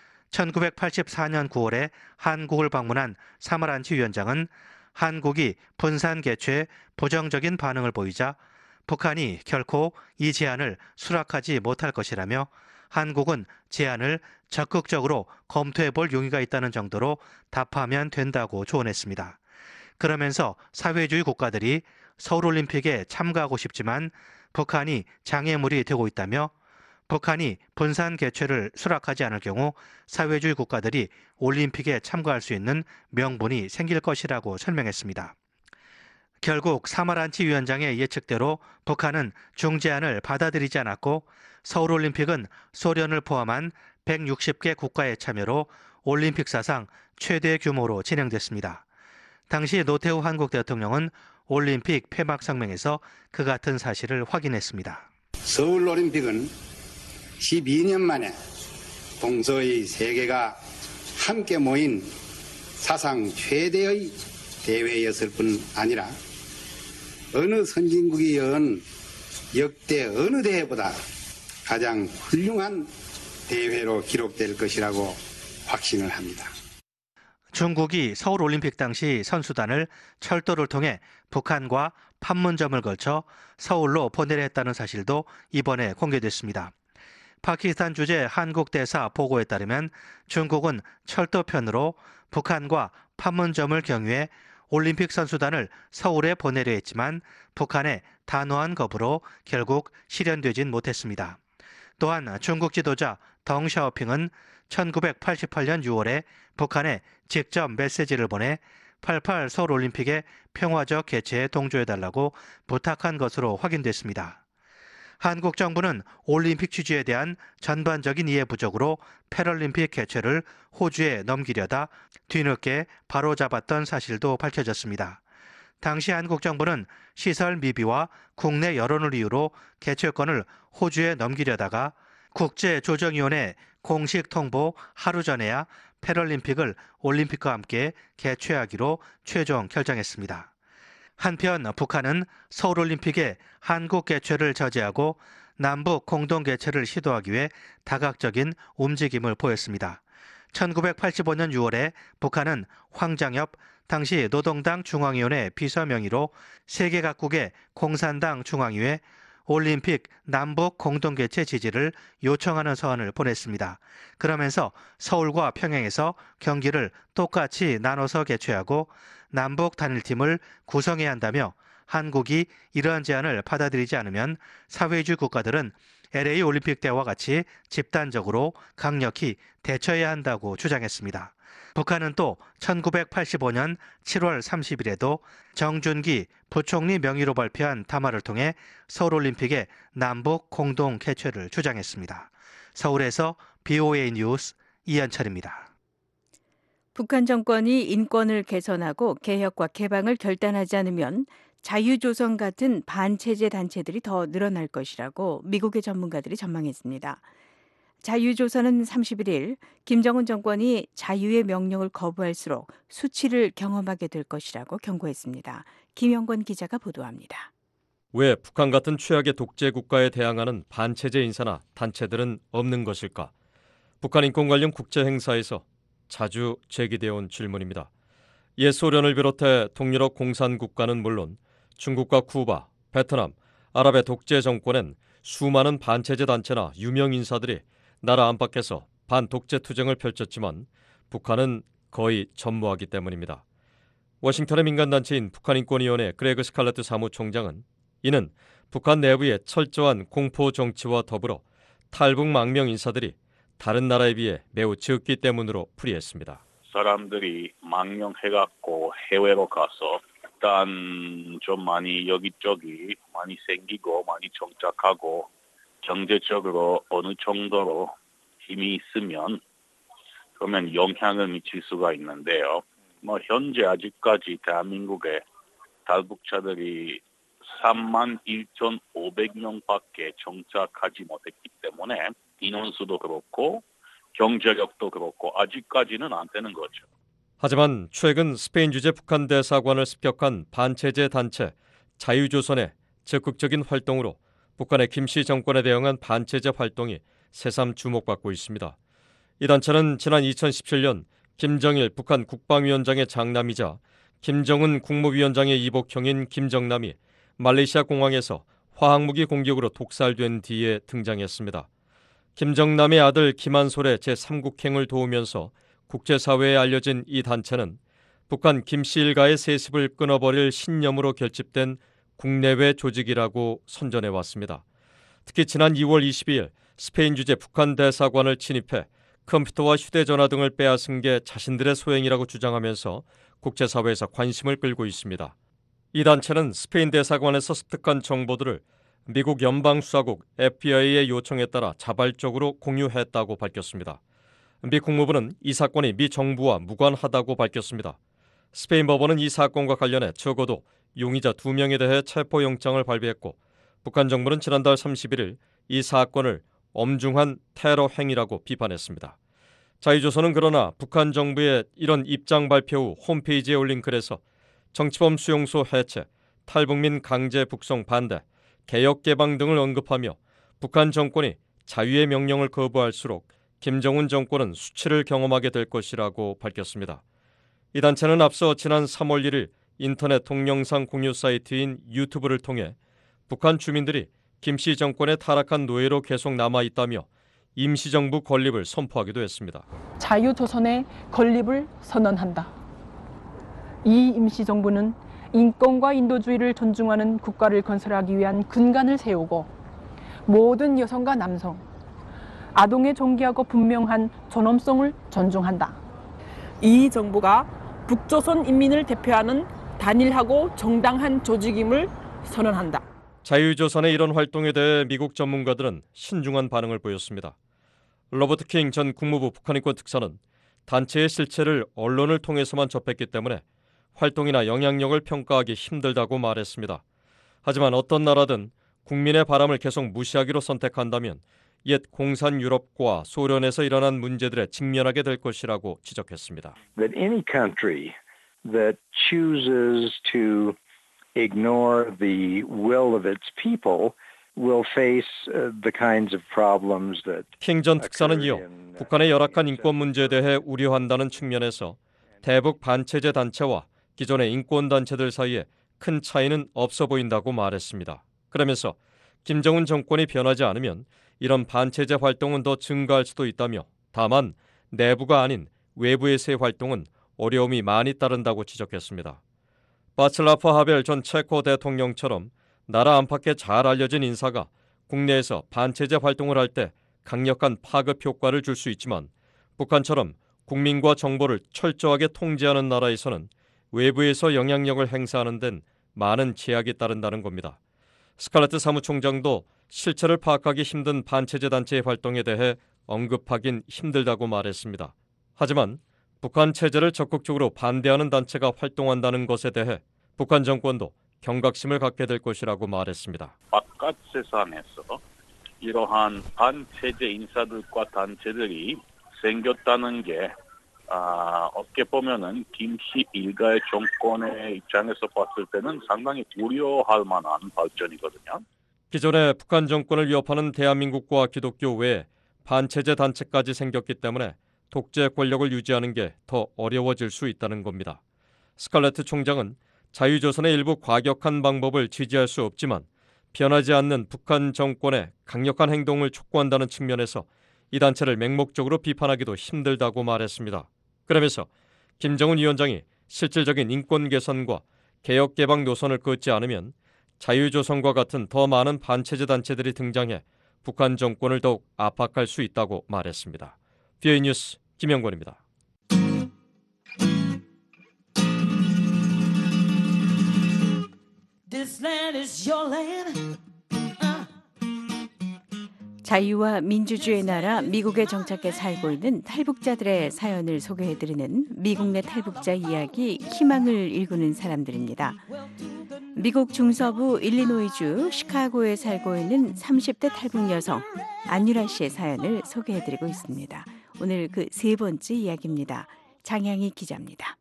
1984년 9월에 한국을 방문한 사마란치 위원장은 한국이 분산 개최에 부정적인 반응을 보이자 북한이 결코 이 제안을 수락하지 못할 것이라며 한국은 제안을 적극적으로 검토해 볼 용의가 있다는 정도로 답하면 된다고 조언했습니다. 그러면서 사회주의 국가들이 서울올림픽에 참가하고 싶지만 북한이 장애물이 되고 있다며 북한이 분산 개최를 수락하지 않을 경우 사회주의 국가들이 올림픽에 참가할 수 있는 명분이 생길 것이라고 설명했습니다. 결국 사마란치 위원장의 예측대로 북한은 중재안을 받아들이지 않았고 서울올림픽은 소련을 포함한 160개 국가의 참여로 올림픽 사상 최대 규모로 진행됐습니다. 당시 노태우 한국 대통령은 올림픽 폐막 성명에서 그 같은 사실을 확인했습니다. 서울올림픽은 12년 만에 동서의 세계가 함께 모인 사상 최대의 대회였을 뿐 아니라 어느 선진국이 연 역대 어느 대회보다 가장 훌륭한 대회로 기록될 것이라고 확신을 합니다. 중국이 서울올림픽 당시 선수단을 철도를 통해 북한과 판문점을 걸쳐 서울로 보내려 했다는 사실도 이번에 공개됐습니다. 파키스탄 주재 한국 대사 보고에 따르면 중국은 철도편으로 북한과 판문점을 경유해 올림픽 선수단을 서울에 보내려 했지만 북한의 단호한 거부로 결국 실현되진 못했습니다. 또한 중국 지도자 덩 샤오핑은 1988년 6월에 북한에 직접 메시지를 보내 88 서울올림픽의 평화적 개최에 동조해달라고 부탁한 것으로 확인됐습니다. 한국 정부는 올림픽 취지에 대한 전반적인 이해 부족으로 패럴림픽 개최를 호주에 넘기려다 뒤늦게 바로잡았던 사실도 밝혀졌습니다. 당시 한국 정부는 시설 미비와 국내 여론을 이유로 개최권을 호주에 넘기려다가 국제조정위원회 공식 통보 하루 전에야 패럴림픽을 올림픽과 함께 개최하기로 최종 결정했습니다. 한편 북한은 서울올림픽에 한국 개최를 저지하고 남북 공동 개최를 시도하기 위해 다각적인 움직임을 보였습니다. 1985년 6월에 북한은 황장엽 당시 노동당 중앙위원회 비서명의로 세계 각국의 공산당 중앙위에 올림픽 남북 공동 개최 지지를 요청하는 서한을 보냈습니다. 그러면서 서울과 평양에서 경기를 똑같이 나눠서 개최하고 남북 단일팀을 구성해야 한다며 한국이 이러한 제안을 받아들이지 않으면 사회주의 국가들은 LA 올림픽 때와 같이 집단적으로 강력히 대처해야 한다고 주장했습니다. 북한은 또 1985년 7월 30일에도 정준기 부총리 명의로 발표한 담화를 통해 서울올림픽의 남북 공동 개최를 주장했습니다. 서울에서 BOA 뉴스 이현철입니다. 북한 정권이 인권을 개선하고 개혁과 개방을 결단하지 않으면 자유조선 같은 반체제 단체들이 더 늘어날 것이라고 미국의 전문가들이 전망했습니다. 자유조선은 31일 김정은 정권이 자유의 명령을 거부할수록 수치를 경험하게 될 것이라고 경고했습니다. 김영권 기자가 보도합니다. 왜 북한 같은 최악의 독재 국가에 대항하는 반체제 인사나 단체들은 없는 것일까? 북한 인권 관련 국제 행사에서 자주 제기되어 온 질문입니다. 옛 소련을 비롯해 동유럽 공산국가는 물론 중국과 쿠바, 베트남, 아랍의 독재 정권엔 수많은 반체제 단체나 유명 인사들이 나라 안팎에서 반독재 투쟁을 펼쳤지만 북한은 거의 전무하기 때문입니다. 워싱턴의 민간단체인 북한인권위원회 그레그 스칼레트 사무총장은 이는 북한 내부의 철저한 공포 정치와 더불어 탈북망명 인사들이 다른 나라에 비해 매우 적기 때문으로 풀이했습니다. 사람들이 망명해갖고 해외로 가서 일단 좀 많이 여기저기 많이 생기고 많이 정착하고 경제적으로 어느 정도로 힘이 있으면 그러면 영향을 미칠 수가 있는데요. 현재 아직까지 대한민국에 탈북자들이 31,500명밖에 정착하지 못했기 때문에 인원수도 그렇고 경제력도 그렇고 아직까지는 안 되는 거죠. 하지만 최근 스페인 주재 북한 대사관을 습격한 반체제 단체 자유조선의 적극적인 활동으로 북한의 김씨 정권에 대응한 반체제 활동이 새삼 주목받고 있습니다. 이 단체는 지난 2017년 김정일 북한 국방위원장의 장남이자 김정은 국무위원장의 이복형인 김정남이 말레이시아 공항에서 화학무기 공격으로 독살된 뒤에 등장했습니다. 김정남의 아들 김한솔의 제3국행을 도우면서 국제사회에 알려진 이 단체는 북한 김씨 일가의 세습을 끊어버릴 신념으로 결집된 국내외 조직이라고 선전해왔습니다. 특히 지난 2월 22일 스페인 주재 북한 대사관을 침입해 컴퓨터와 휴대전화 등을 빼앗은 게 자신들의 소행이라고 주장하면서 국제사회에서 관심을 끌고 있습니다. 이 단체는 스페인 대사관에서 습득한 정보들을 미국 연방수사국 FBI의 요청에 따라 자발적으로 공유했다고 밝혔습니다. 미 국무부는 이 사건이 미 정부와 무관하다고 밝혔습니다. 스페인 법원은 이 사건과 관련해 적어도 용의자 2명에 대해 체포영장을 발부했고 북한 정부는 지난달 31일 이 사건을 엄중한 테러 행위라고 비판했습니다. 자유조선은 그러나 북한 정부의 이런 입장 발표 후 홈페이지에 올린 글에서 정치범 수용소 해체, 탈북민 강제 북송 반대, 개혁 개방 등을 언급하며 북한 정권이 자유의 명령을 거부할수록 김정은 정권은 수치를 경험하게 될 것이라고 밝혔습니다. 이 단체는 앞서 지난 3월 1일 인터넷 동영상 공유 사이트인 유튜브를 통해 북한 주민들이 김씨 정권의 타락한 노예로 계속 남아있다며 임시정부 건립을 선포하기도 했습니다. 자유조선의 건립을 선언한다. 이 임시정부는 인권과 인도주의를 존중하는 국가를 건설하기 위한 근간을 세우고 모든 여성과 남성, 아동의 존귀하고 분명한 존엄성을 존중한다. 이 정부가 북조선 인민을 대표하는 단일하고 정당한 조직임을 선언한다. 자유조선의 이런 활동에 대해 미국 전문가들은 신중한 반응을 보였습니다. 로버트 킹 전 국무부 북한인권 특사는 단체의 실체를 언론을 통해서만 접했기 때문에 활동이나 영향력을 평가하기 힘들다고 말했습니다. 하지만 어떤 나라든 국민의 바람을 계속 무시하기로 선택한다면 옛 공산 유럽과 소련에서 일어난 문제들에 직면하게 될 것이라고 지적했습니다. That any country that chooses to ignore the will of its people will face the kinds of problems that 킹 전 특사는 이어 북한의 열악한 인권 문제에 대해 우려한다는 측면에서 대북 반체제 단체와 기존의 인권 단체들 사이에 큰 차이는 없어 보인다고 말했습니다. 그러면서 김정은 정권이 변하지 않으면 이런 반체제 활동은 더 증가할 수도 있다며 다만 내부가 아닌 외부에서의 활동은 어려움이 많이 따른다고 지적했습니다. 바츠라프 하벨 전 체코 대통령처럼 나라 안팎에 잘 알려진 인사가 국내에서 반체제 활동을 할 때 강력한 파급 효과를 줄 수 있지만 북한처럼 국민과 정보를 철저하게 통제하는 나라에서는 외부에서 영향력을 행사하는 데는 많은 제약이 따른다는 겁니다. 스칼레트 사무총장도 실체를 파악하기 힘든 반체제 단체의 활동에 대해 언급하긴 힘들다고 말했습니다. 하지만 북한 체제를 적극적으로 반대하는 단체가 활동한다는 것에 대해 북한 정권도 경각심을 갖게 될 것이라고 말했습니다. 바깥 세상에서 이러한 반체제 인사들과 단체들이 생겼다는 게 어떻게 보면은 김씨 일가의 정권의 입장에서 봤을 때는 상당히 우려할 만한 발전이거든요. 기존의 북한 정권을 위협하는 대한민국과 기독교 외에 반체제 단체까지 생겼기 때문에 독재 권력을 유지하는 게 더 어려워질 수 있다는 겁니다. 스칼레트 총장은 자유조선의 일부 과격한 방법을 지지할 수 없지만 변하지 않는 북한 정권의 강력한 행동을 촉구한다는 측면에서 이 단체를 맹목적으로 비판하기도 힘들다고 말했습니다. 그러면서 김정은 위원장이 실질적인 인권 개선과 개혁 개방 노선을 긋지 않으면 자유조선과 같은 더 많은 반체제 단체들이 등장해 북한 정권을 더욱 압박할 수 있다고 말했습니다. VOA 뉴스 김영권입니다. 자유와 민주주의의 나라 미국에 정착해 살고 있는 탈북자들의 사연을 소개해드리는 미국 내 탈북자 이야기 희망을 일구는 사람들입니다. 미국 중서부 일리노이주 시카고에 살고 있는 30대 탈북 여성 안유라 씨의 사연을 소개해드리고 있습니다. 오늘 그 세 번째 이야기입니다. 장향희 기자입니다.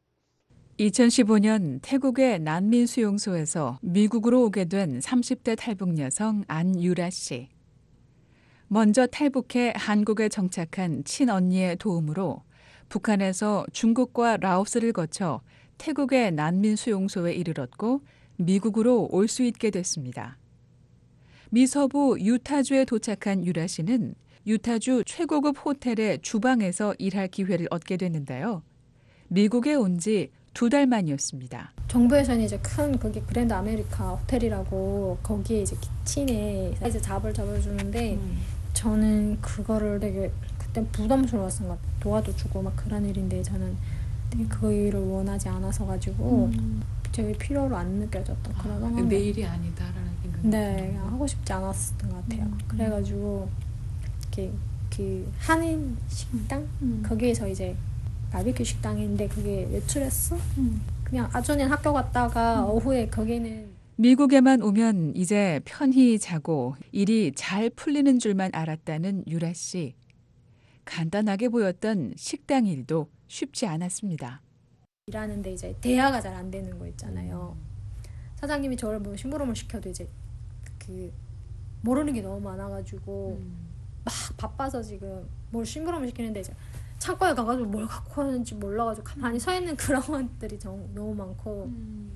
2015년 태국의 난민 수용소에서 미국으로 오게 된 30대 탈북 여성 안유라 씨. 먼저 탈북해 한국에 정착한 친언니의 도움으로 북한에서 중국과 라오스를 거쳐 태국의 난민 수용소에 이르렀고 미국으로 올 수 있게 됐습니다. 미 서부 유타주에 도착한 유라 씨는 유타주 최고급 호텔의 주방에서 일할 기회를 얻게 됐는데요. 미국에 온 지 2달 만이었습니다. 정부에서는 이제 큰 거기 그랜드 아메리카 호텔이라고 거기에 이제 키친에 이제 잡을 잡아주는데 저는 그거를 되게 그때 부담스러웠던 것 같아요. 도와도 주고 막 그런 일인데 저는 되게 그 일을 원하지 않아서 가지고 제 필요로 안 느껴졌던 그런 상황. 내 일이 아니다라는 생각. 네, 하고 싶지 않았던 것 같아요. 그래가지고 이렇게 그 한인 식당 거기에서 이제 바비큐 식당인데 그게 외출했어? 그냥 아주는 학교 갔다가 오후에 거기는 미국에만 오면 이제 편히 자고 일이 잘 풀리는 줄만 알았다는 유라 씨. 간단하게 보였던 식당 일도 쉽지 않았습니다. 일하는데 이제 대화가 잘 안 되는 거 있잖아요. 사장님이 저를 뭐 심부름을 시켜도 이제 그 모르는 게 너무 많아가지고 막 바빠서 지금 뭘 심부름을 시키는데 이제 창고에 가가지고 뭘 갖고 왔는지 몰라가지고 가만히 서 있는 그런 것들이 너무 많고.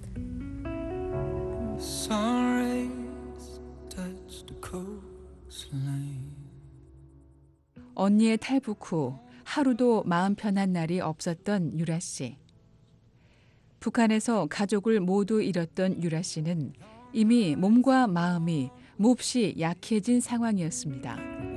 언니의 탈북 후 하루도 마음 편한 날이 없었던 유라 씨. 북한에서 가족을 모두 잃었던 유라 씨는 이미 몸과 마음이 몹시 약해진 상황이었습니다.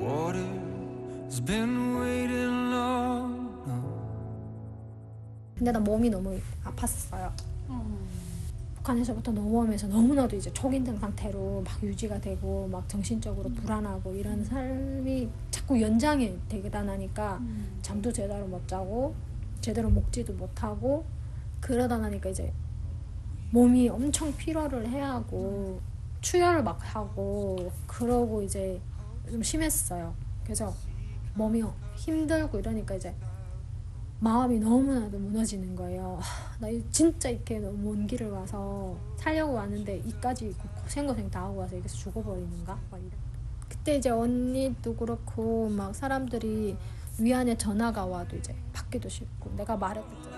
근데 나 몸이 너무 아팠어요. 북한에서부터 넘어오면서 너무나도 이제 초긴장 상태로 막 유지가 되고 막 정신적으로 불안하고 이런 삶이 자꾸 연장이 되다 나니까 잠도 제대로 못 자고 제대로 먹지도 못하고 그러다 나니까 이제 몸이 엄청 피로를 해야 하고 출혈을 막 하고 그러고 이제 좀 심했어요. 그래서 몸이 힘들고 이러니까 이제 마음이 너무나도 무너지는 거예요. 나 진짜 이렇게 너무 먼 길을 와서 살려고 왔는데 이까지 고생 다 하고 와서 여기서 죽어버리는가? 막 이래. 그때 이제 언니도 그렇고 막 사람들이 위안에 전화가 와도 이제 받기도 싫고 내가 말했던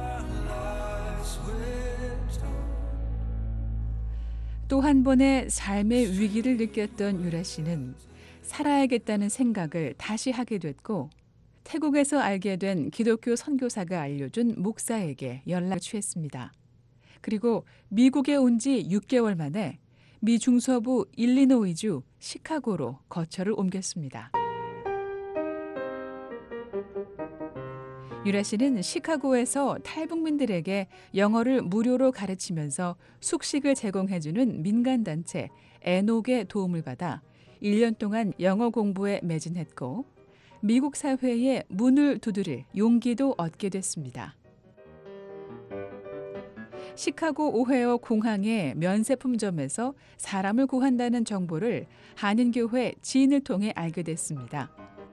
또 한 번의 삶의 위기를 느꼈던 유라 씨는 살아야겠다는 생각을 다시 하게 됐고 태국에서 알게 된 기독교 선교사가 알려준 목사에게 연락을 취했습니다. 그리고 미국에 온 지 6개월 만에 미 중서부 일리노이주 시카고로 거처를 옮겼습니다. 유라 씨는 시카고에서 탈북민들에게 영어를 무료로 가르치면서 숙식을 제공해주는 민간단체 에녹의 도움을 받아 1년 동안 영어 공부에 매진했고 미국 사회에 문을 두드릴 용기도 얻게 됐습니다. 시카고 오헤어 공항의 면세품점에서 사람을 구한다는 정보를 한인교회 지인을 통해 알게 됐습니다.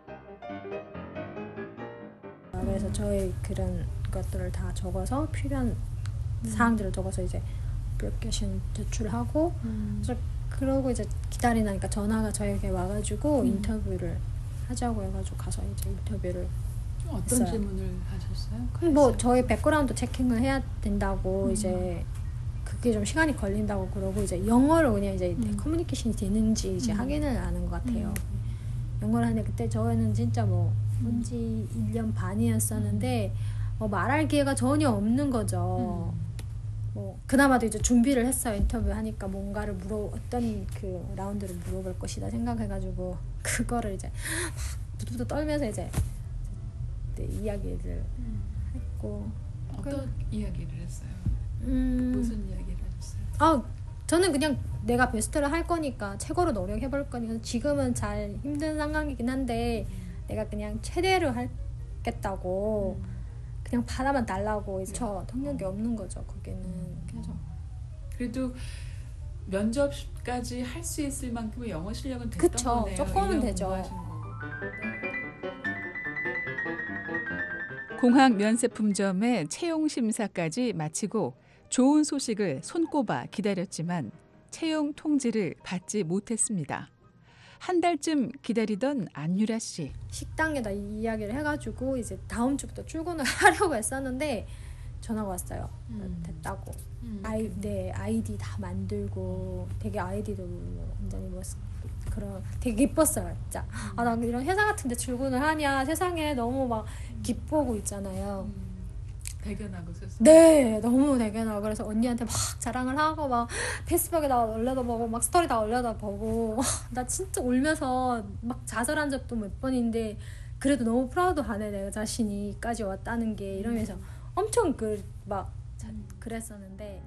그래서 저의 그런 것들을 다 적어서 필요한 사항들을 적어서 이제 애플리케이션 제출하고 그래서 그러고 이제 기다리니까 전화가 저에게 와가지고 인터뷰를 하자고 해가지고 가서 이제 인터뷰를 어떤 했어요. 질문을 하셨어요? 뭐 저희 백그라운드 체킹을 해야 된다고 이제 그게 좀 시간이 걸린다고 그러고 이제 영어로 그냥 이제 커뮤니케이션이 되는지 이제 확인을 하는 것 같아요. 영어를 하는데 그때 저는 진짜 뭐 본지 1년 반이었었는데 뭐 말할 기회가 전혀 없는 거죠. 뭐 그나마도 이제 준비를 했어요. 인터뷰 하니까 뭔가를 어떤 그 라운드를 물어볼 것이다 생각해가지고 그거를 이제 막 부들부들 떨면서 이제 네, 이야기를 했고. 어떤 이야기를 했어요? 무슨 이야기를 했어요? 저는 그냥 내가 베스트를 할 거니까 최고로 노력해볼 거니까 지금은 잘 힘든 상황이긴 한데 내가 그냥 최대로 하겠다고 그냥 바라만 달라고 저 통역이 없는 거죠 거기는. 그래도 면접까지 할 수 있을 만큼의 영어 실력은 됐던 그쵸, 거네요. 조금은 되죠. 공항 면세품점의 채용 심사까지 마치고 좋은 소식을 손꼽아 기다렸지만 채용 통지를 받지 못했습니다. 한 달쯤 기다리던 안유라 씨. 식당에다 이야기를 해가지고 이제 다음 주부터 출근을 하려고 했었는데 전화가 왔어요. 됐다고. 네, 아이디 다 만들고 되게 아이디도 완전히 뭐 그런 되게 기뻤어요, 진짜. 아, 나 이런 회사 같은데 출근을 하냐, 세상에 너무 막 기쁘고 있잖아요. 대견하고 스스로. 네, 너무 대견하고 그래서 언니한테 막 자랑을 하고 막 페이스북에다 올려다 보고 막 스토리 다 올려다 보고 나 진짜 울면서 막 좌절한 적도 몇 번인데 그래도 너무 프라우드하네 내 자신이까지 왔다는 게 이러면서 엄청 막 그랬었는데.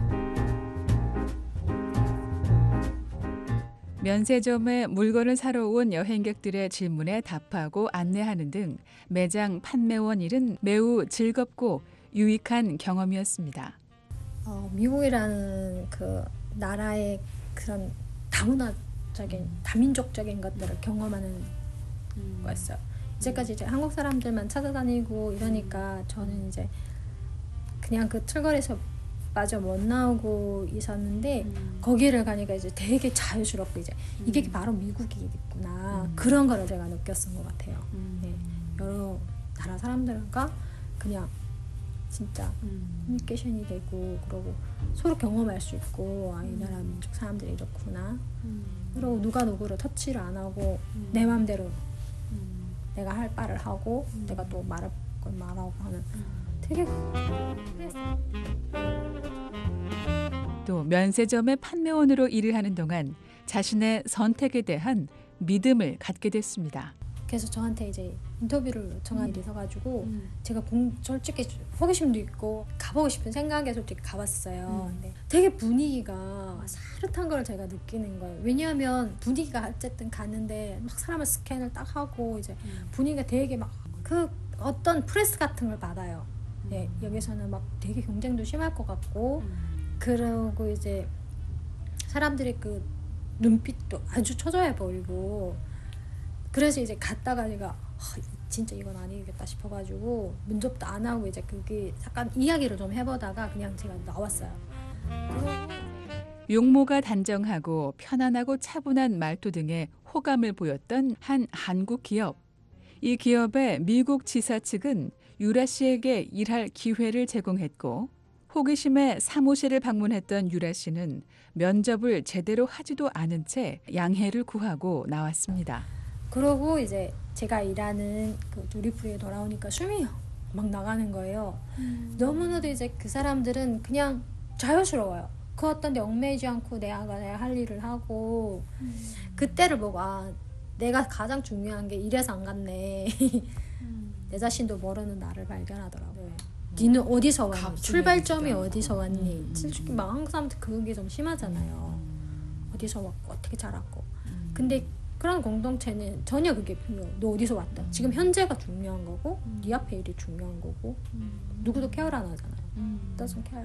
면세점에 물건을 사러 온 여행객들의 질문에 답하고 안내하는 등 매장 판매원 일은 매우 즐겁고 유익한 경험이었습니다. 미국이라는 그 나라의 그런 다문화적인, 다민족적인 것들을 경험하는 거였어요. 이제까지 이제 한국 사람들만 찾아다니고 이러니까 저는 이제 그냥 그 틀거리에서 마저 못 나오고 있었는데 거기를 가니까 이제 되게 자유스럽고 이제 이게 바로 미국이겠구나 그런 거를 제가 느꼈던 것 같아요. 네. 여러 나라 사람들과 그냥 진짜 커뮤니케이션이 되고 그러고 서로 경험할 수 있고 이 나라 민족 사람들이 이렇구나. 그리고 누가 누구를 터치를 안 하고 내 맘대로 내가 할 바를 하고 내가 또 말할 건 말하고 하는 되게 그랬어요. 또 면세점의 판매원으로 일을 하는 동안 자신의 선택에 대한 믿음을 갖게 됐습니다. 그래서 저한테 이제 인터뷰를 요청한 일이 있어가지고 제가 솔직히 호기심도 있고 가보고 싶은 생각에 솔직히 가봤어요. 근데 되게 분위기가 사릇한 걸 제가 느끼는 거예요. 왜냐하면 분위기가 어쨌든 가는데 막 사람을 스캔을 딱 하고 이제 분위기가 되게 막 그 어떤 프레스 같은 걸 받아요. 네, 여기서는 막 되게 경쟁도 심할 것 같고 그러고 이제 사람들이 그 눈빛도 아주 초조해 보이고 그래서 이제 갔다가 제가 진짜 이건 아니겠다 싶어가지고 면접도 안 하고 이제 그게 잠깐 이야기를 좀 해보다가 그냥 제가 나왔어요. 용모가 단정하고 편안하고 차분한 말투 등의 호감을 보였던 한 한국 기업. 이 기업의 미국 지사 측은 유라 씨에게 일할 기회를 제공했고 호기심에 사무실을 방문했던 유라 씨는 면접을 제대로 하지도 않은 채 양해를 구하고 나왔습니다. 그러고 이제 제가 일하는 그 두리프리에 돌아오니까 숨이 막 나가는 거예요. 너무나도 이제 그 사람들은 그냥 자유스러워요. 그 어떤 데 얽매이지 않고 내가 할 일을 하고 그때를 보고 내가 가장 중요한 게 이래서 안 갔네. 내 자신도 모르는 나를 발견하더라고요. 니는 어디서 왔니? 출발점이 어디서 왔니? 솔직히 막 한국 사람들 그게 좀 심하잖아요. 어디서 왔고 어떻게 자랐고. 근데 그런 공동체는 전혀 그게 필요. 너 어디서 왔다. 지금 현재가 중요한 거고 네 앞에 일이 중요한 거고 누구도 케어를 안 하잖아요. doesn't care.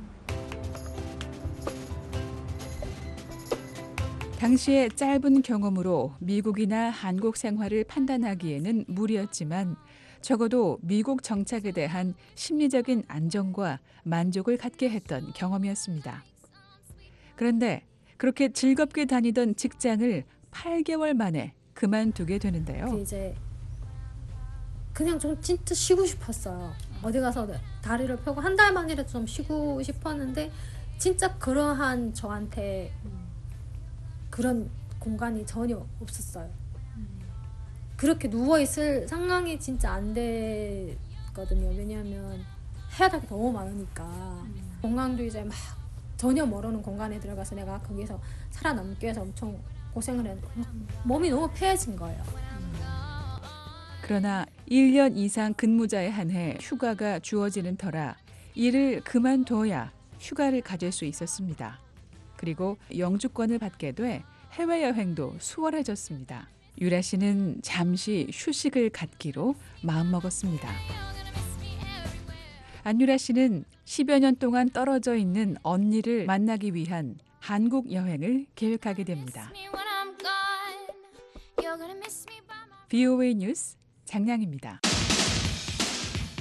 당시의 짧은 경험으로 미국이나 한국 생활을 판단하기에는 무리였지만 적어도 미국 정착에 대한 심리적인 안정과 만족을 갖게 했던 경험이었습니다. 그런데 그렇게 즐겁게 다니던 직장을 8개월 만에 그만두게 되는데요. 이제 그냥 좀 진짜 쉬고 싶었어요. 어디 가서 다리를 펴고 한 달 만이라도 좀 쉬고 싶었는데 진짜 그러한 저한테 그런 공간이 전혀 없었어요. 그렇게 누워있을 상황이 진짜 안 되거든요. 왜냐하면 해야 될 게 너무 많으니까. 공항도 이제 막 전혀 모르는 공간에 들어가서 내가 거기서 살아남기 위해서 엄청 고생을 했는데 몸이 너무 폐해진 거예요. 그러나 1년 이상 근무자에 한해 휴가가 주어지는 터라 일을 그만둬야 휴가를 가질 수 있었습니다. 그리고 영주권을 받게 돼 해외여행도 수월해졌습니다. 유라 씨는 잠시 휴식을 갖기로 마음먹었습니다. 안유라 씨는 10여 년 동안 떨어져 있는 언니를 만나기 위한 한국 여행을 계획하게 됩니다. VOA 뉴스 장량입니다.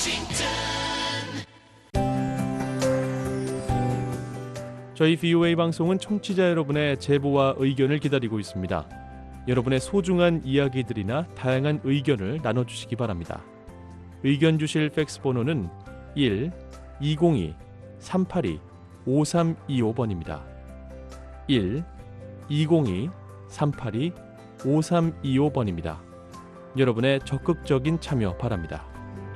저희 VOA 방송은 청취자 여러분의 제보와 의견을 기다리고 있습니다. 여러분의 소중한 이야기들이나 다양한 의견을 나눠주시기 바랍니다. 의견 주실 팩스 번호는 1-202-382-5325번입니다. 1-202-382-5325번입니다. 여러분의 적극적인 참여 바랍니다.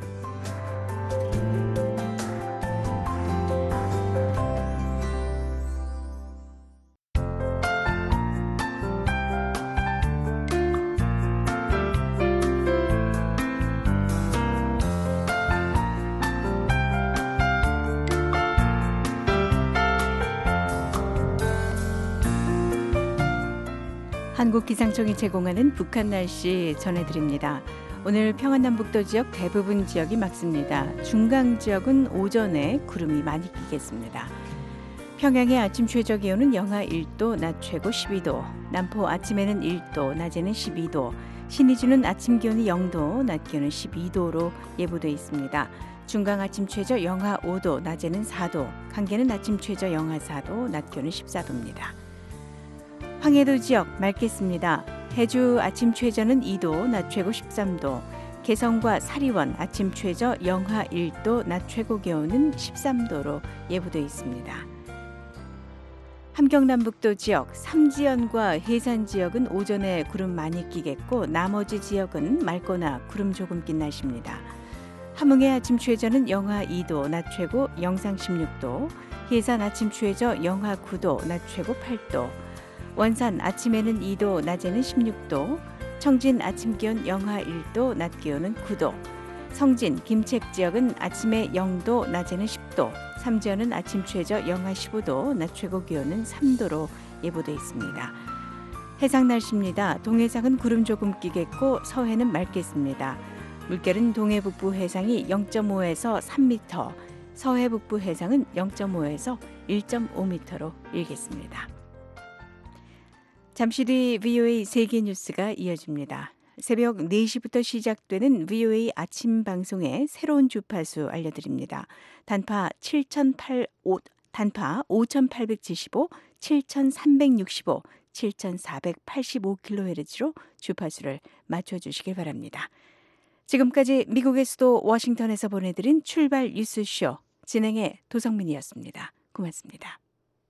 한국기상청이 제공하는 북한 날씨 전해드립니다. 오늘 평안남북도 지역 대부분 지역이 맑습니다. 중강 지역은 오전에 구름이 많이 끼겠습니다. 평양의 아침 최저 기온은 영하 1도, 낮 최고 12도, 남포 아침에는 1도, 낮에는 12도, 신의주는 아침 기온이 0도, 낮 기온은 12도로 예보돼 있습니다. 중강 아침 최저 영하 5도, 낮에는 4도, 강계는 아침 최저 영하 4도, 낮 기온은 14도입니다. 황해도 지역 맑겠습니다. 해주 아침 최저는 2도, 낮 최고 13도, 개성과 사리원 아침 최저 영하 1도, 낮 최고 기온은 13도로 예보되어 있습니다. 함경남북도 지역, 삼지연과 해산 지역은 오전에 구름 많이 끼겠고 나머지 지역은 맑거나 구름 조금 낀 날씨입니다. 함흥의 아침 최저는 영하 2도, 낮 최고 영상 16도, 해산 아침 최저 영하 9도, 낮 최고 8도, 원산 아침에는 2도, 낮에는 16도, 청진 아침 기온 영하 1도, 낮 기온은 9도, 성진, 김책 지역은 아침에 0도, 낮에는 10도, 삼지연은 아침 최저 영하 15도, 낮 최고 기온은 3도로 예보돼 있습니다. 해상 날씨입니다. 동해상은 구름 조금 끼겠고 서해는 맑겠습니다. 물결은 동해 북부 해상이 0.5에서 3m, 서해 북부 해상은 0.5에서 1.5m로 일겠습니다. 잠시 뒤 VOA 세계 뉴스가 이어집니다. 새벽 4시부터 시작되는 VOA 아침 방송의 새로운 주파수 알려드립니다. 단파 5875, 7365, 7485kHz로 주파수를 맞춰주시길 바랍니다. 지금까지 미국의 수도 워싱턴에서 보내드린 출발 뉴스쇼 진행의 도성민이었습니다. 고맙습니다.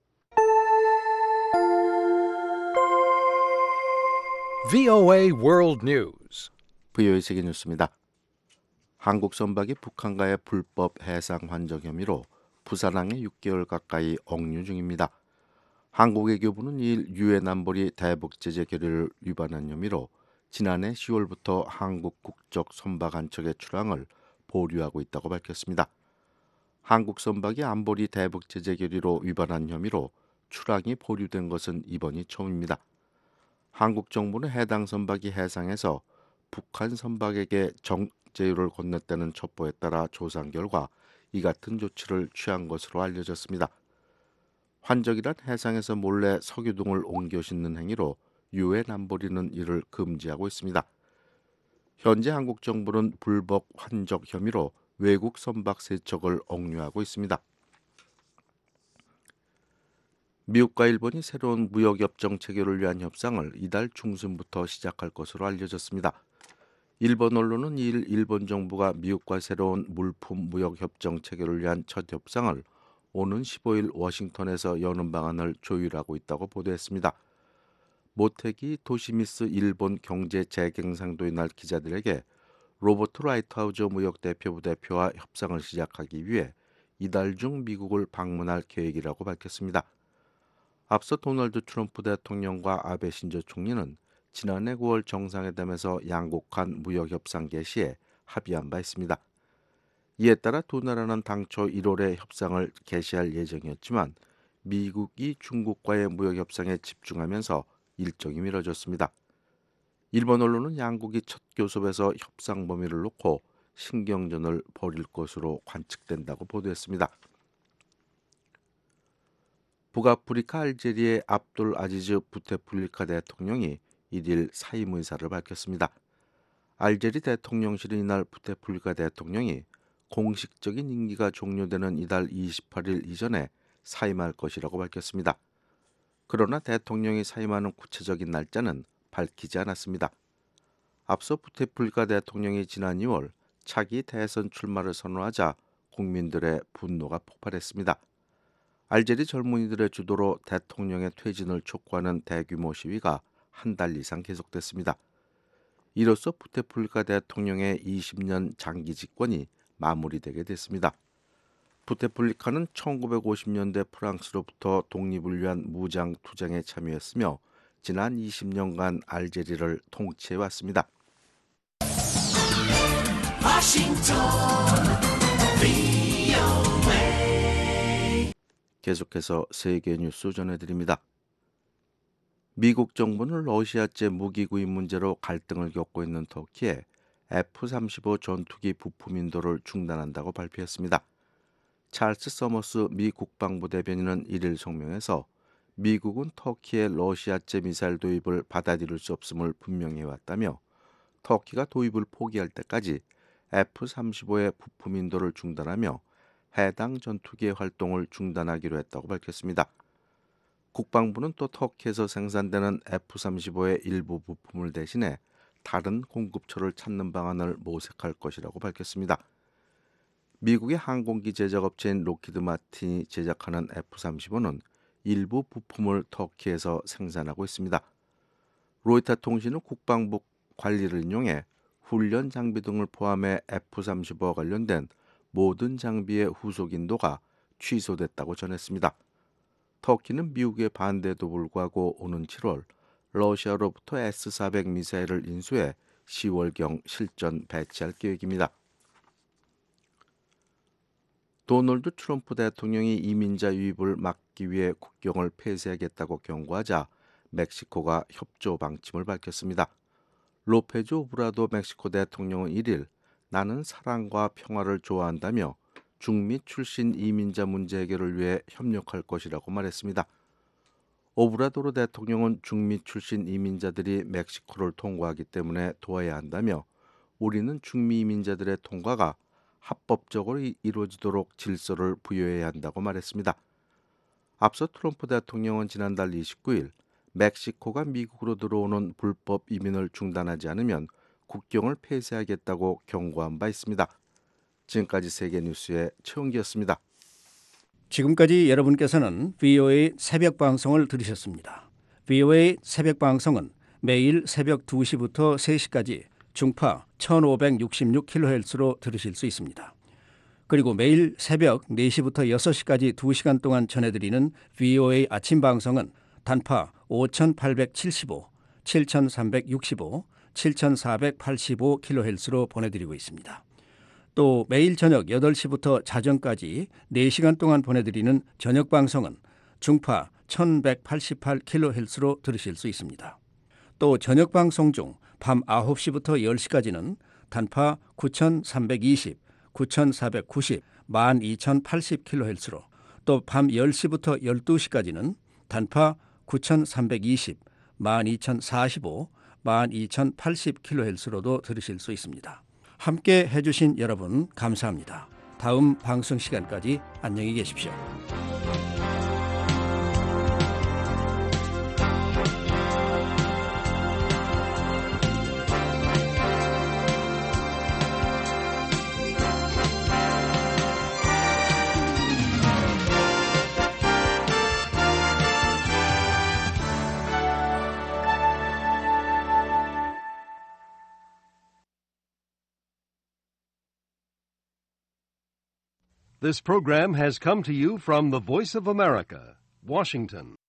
VOA World News. VOA 세계 뉴스입니다. 한국 선박이 북한과의 불법 해상 환적 혐의로 부산항에 6개월 가까이 억류 중입니다. 한국 외교부는 2일 유엔 안보리 대북 제재 결의를 위반한 혐의로 지난해 10월부터 한국 국적 선박 한 척의 출항을 보류하고 있다고 밝혔습니다. 한국 선박이 안보리 대북 제재 결의로 위반한 혐의로 출항이 보류된 것은 이번이 처음입니다. 한국 정부는 해당 선박이 해상에서 북한 선박에게 정제유를 건넸다는 첩보에 따라 조사한 결과 이 같은 조치를 취한 것으로 알려졌습니다. 환적이란 해상에서 몰래 석유 등을 옮겨 싣는 행위로 유엔 안보리는 이를 금지하고 있습니다. 현재 한국 정부는 불법 환적 혐의로 외국 선박 3척을 억류하고 있습니다. 미국과 일본이 새로운 무역협정 체결을 위한 협상을 이달 중순부터 시작할 것으로 알려졌습니다. 일본 언론은 2일 일본 정부가 미국과 새로운 물품 무역협정 체결을 위한 첫 협상을 오는 15일 워싱턴에서 여는 방안을 조율하고 있다고 보도했습니다. 모테기 도시미스 일본 경제 재경상도의 날 기자들에게 로버트 라이트하우저 무역대표부 대표와 협상을 시작하기 위해 이달 중 미국을 방문할 계획이라고 밝혔습니다. 앞서 도널드 트럼프 대통령과 아베 신조 총리는 지난해 9월 정상회담에서 양국 간 무역협상 개시에 합의한 바 있습니다. 이에 따라 두 나라는 당초 1월에 협상을 개시할 예정이었지만 미국이 중국과의 무역협상에 집중하면서 일정이 미뤄졌습니다. 일본 언론은 양국이 첫 교섭에서 협상 범위를 놓고 신경전을 벌일 것으로 관측된다고 보도했습니다. 북아프리카 알제리의 압둘 아지즈 부테플리카 대통령이 1일 사임 의사를 밝혔습니다. 알제리 대통령실은 이날 부테플리카 대통령이 공식적인 임기가 종료되는 이달 28일 이전에 사임할 것이라고 밝혔습니다. 그러나 대통령이 사임하는 구체적인 날짜는 밝히지 않았습니다. 앞서 부테플리카 대통령이 지난 2월 차기 대선 출마를 선언하자 국민들의 분노가 폭발했습니다. 알제리 젊은이들의 주도로 대통령의 퇴진을 촉구하는 대규모 시위가 한 달 이상 계속됐습니다. 이로써 부테플리카 대통령의 20년 장기 집권이 마무리되게 됐습니다. 부테플리카는 1950년대 프랑스로부터 독립을 위한 무장 투쟁에 참여했으며 지난 20년간 알제리를 통치해왔습니다. 계속해서 세계 뉴스 전해드립니다. 미국 정부는 러시아제 무기 구입 문제로 갈등을 겪고 있는 터키에 F-35 전투기 부품 인도를 중단한다고 발표했습니다. 찰스 서머스 미 국방부 대변인은 1일 성명에서 미국은 터키의 러시아제 미사일 도입을 받아들일 수 없음을 분명히 해왔다며 터키가 도입을 포기할 때까지 F-35의 부품 인도를 중단하며 해당 전투기의 활동을 중단하기로 했다고 밝혔습니다. 국방부는 또 터키에서 생산되는 F-35의 일부 부품을 대신해 다른 공급처를 찾는 방안을 모색할 것이라고 밝혔습니다. 미국의 항공기 제작업체인 록히드 마틴이 제작하는 F-35는 일부 부품을 터키에서 생산하고 있습니다. 로이터 통신은 국방부 관리를 인용해 훈련 장비 등을 포함해 F-35와 관련된 모든 장비의 후속 인도가 취소됐다고 전했습니다. 터키는 미국의 반대에도 불구하고 오는 7월 러시아로부터 S-400 미사일을 인수해 10월경 실전 배치할 계획입니다. 도널드 트럼프 대통령이 이민자 유입을 막기 위해 국경을 폐쇄하겠다고 경고하자 멕시코가 협조 방침을 밝혔습니다. 로페즈 오브라도 멕시코 대통령은 1일 나는 사랑과 평화를 좋아한다며 중미 출신 이민자 문제 해결을 위해 협력할 것이라고 말했습니다. 오브라도르 대통령은 중미 출신 이민자들이 멕시코를 통과하기 때문에 도와야 한다며 우리는 중미 이민자들의 통과가 합법적으로 이루어지도록 질서를 부여해야 한다고 말했습니다. 앞서 트럼프 대통령은 지난달 29일 멕시코가 미국으로 들어오는 불법 이민을 중단하지 않으면 국경을 폐쇄하겠다고 경고한 바 있습니다. 지금까지 세계뉴스의 최홍기였습니다. 지금까지 여러분께서는 VOA 새벽 방송을 들으셨습니다. VOA 새벽 방송은 매일 새벽 2시부터 3시까지 중파 1566kHz로 들으실 수 있습니다. 그리고 매일 새벽 4시부터 6시까지 2시간 동안 전해드리는 VOA 아침 방송은 단파 5875, 7365, 7485kHz로 보내드리고 있습니다. 또 매일 저녁 8시부터 자정까지 4시간 동안 보내드리는 저녁 방송은 중파 1188kHz로 들으실 수 있습니다. 또 저녁 방송 중 밤 9시부터 10시까지는 단파 9320, 9490, 12080kHz로 또 밤 10시부터 12시까지는 단파 9320, 12045, 12080kHz로도 들으실 수 있습니다. 함께 해주신 여러분 감사합니다. 다음 방송 시간까지 안녕히 계십시오. This program has come to you from the Voice of America, Washington.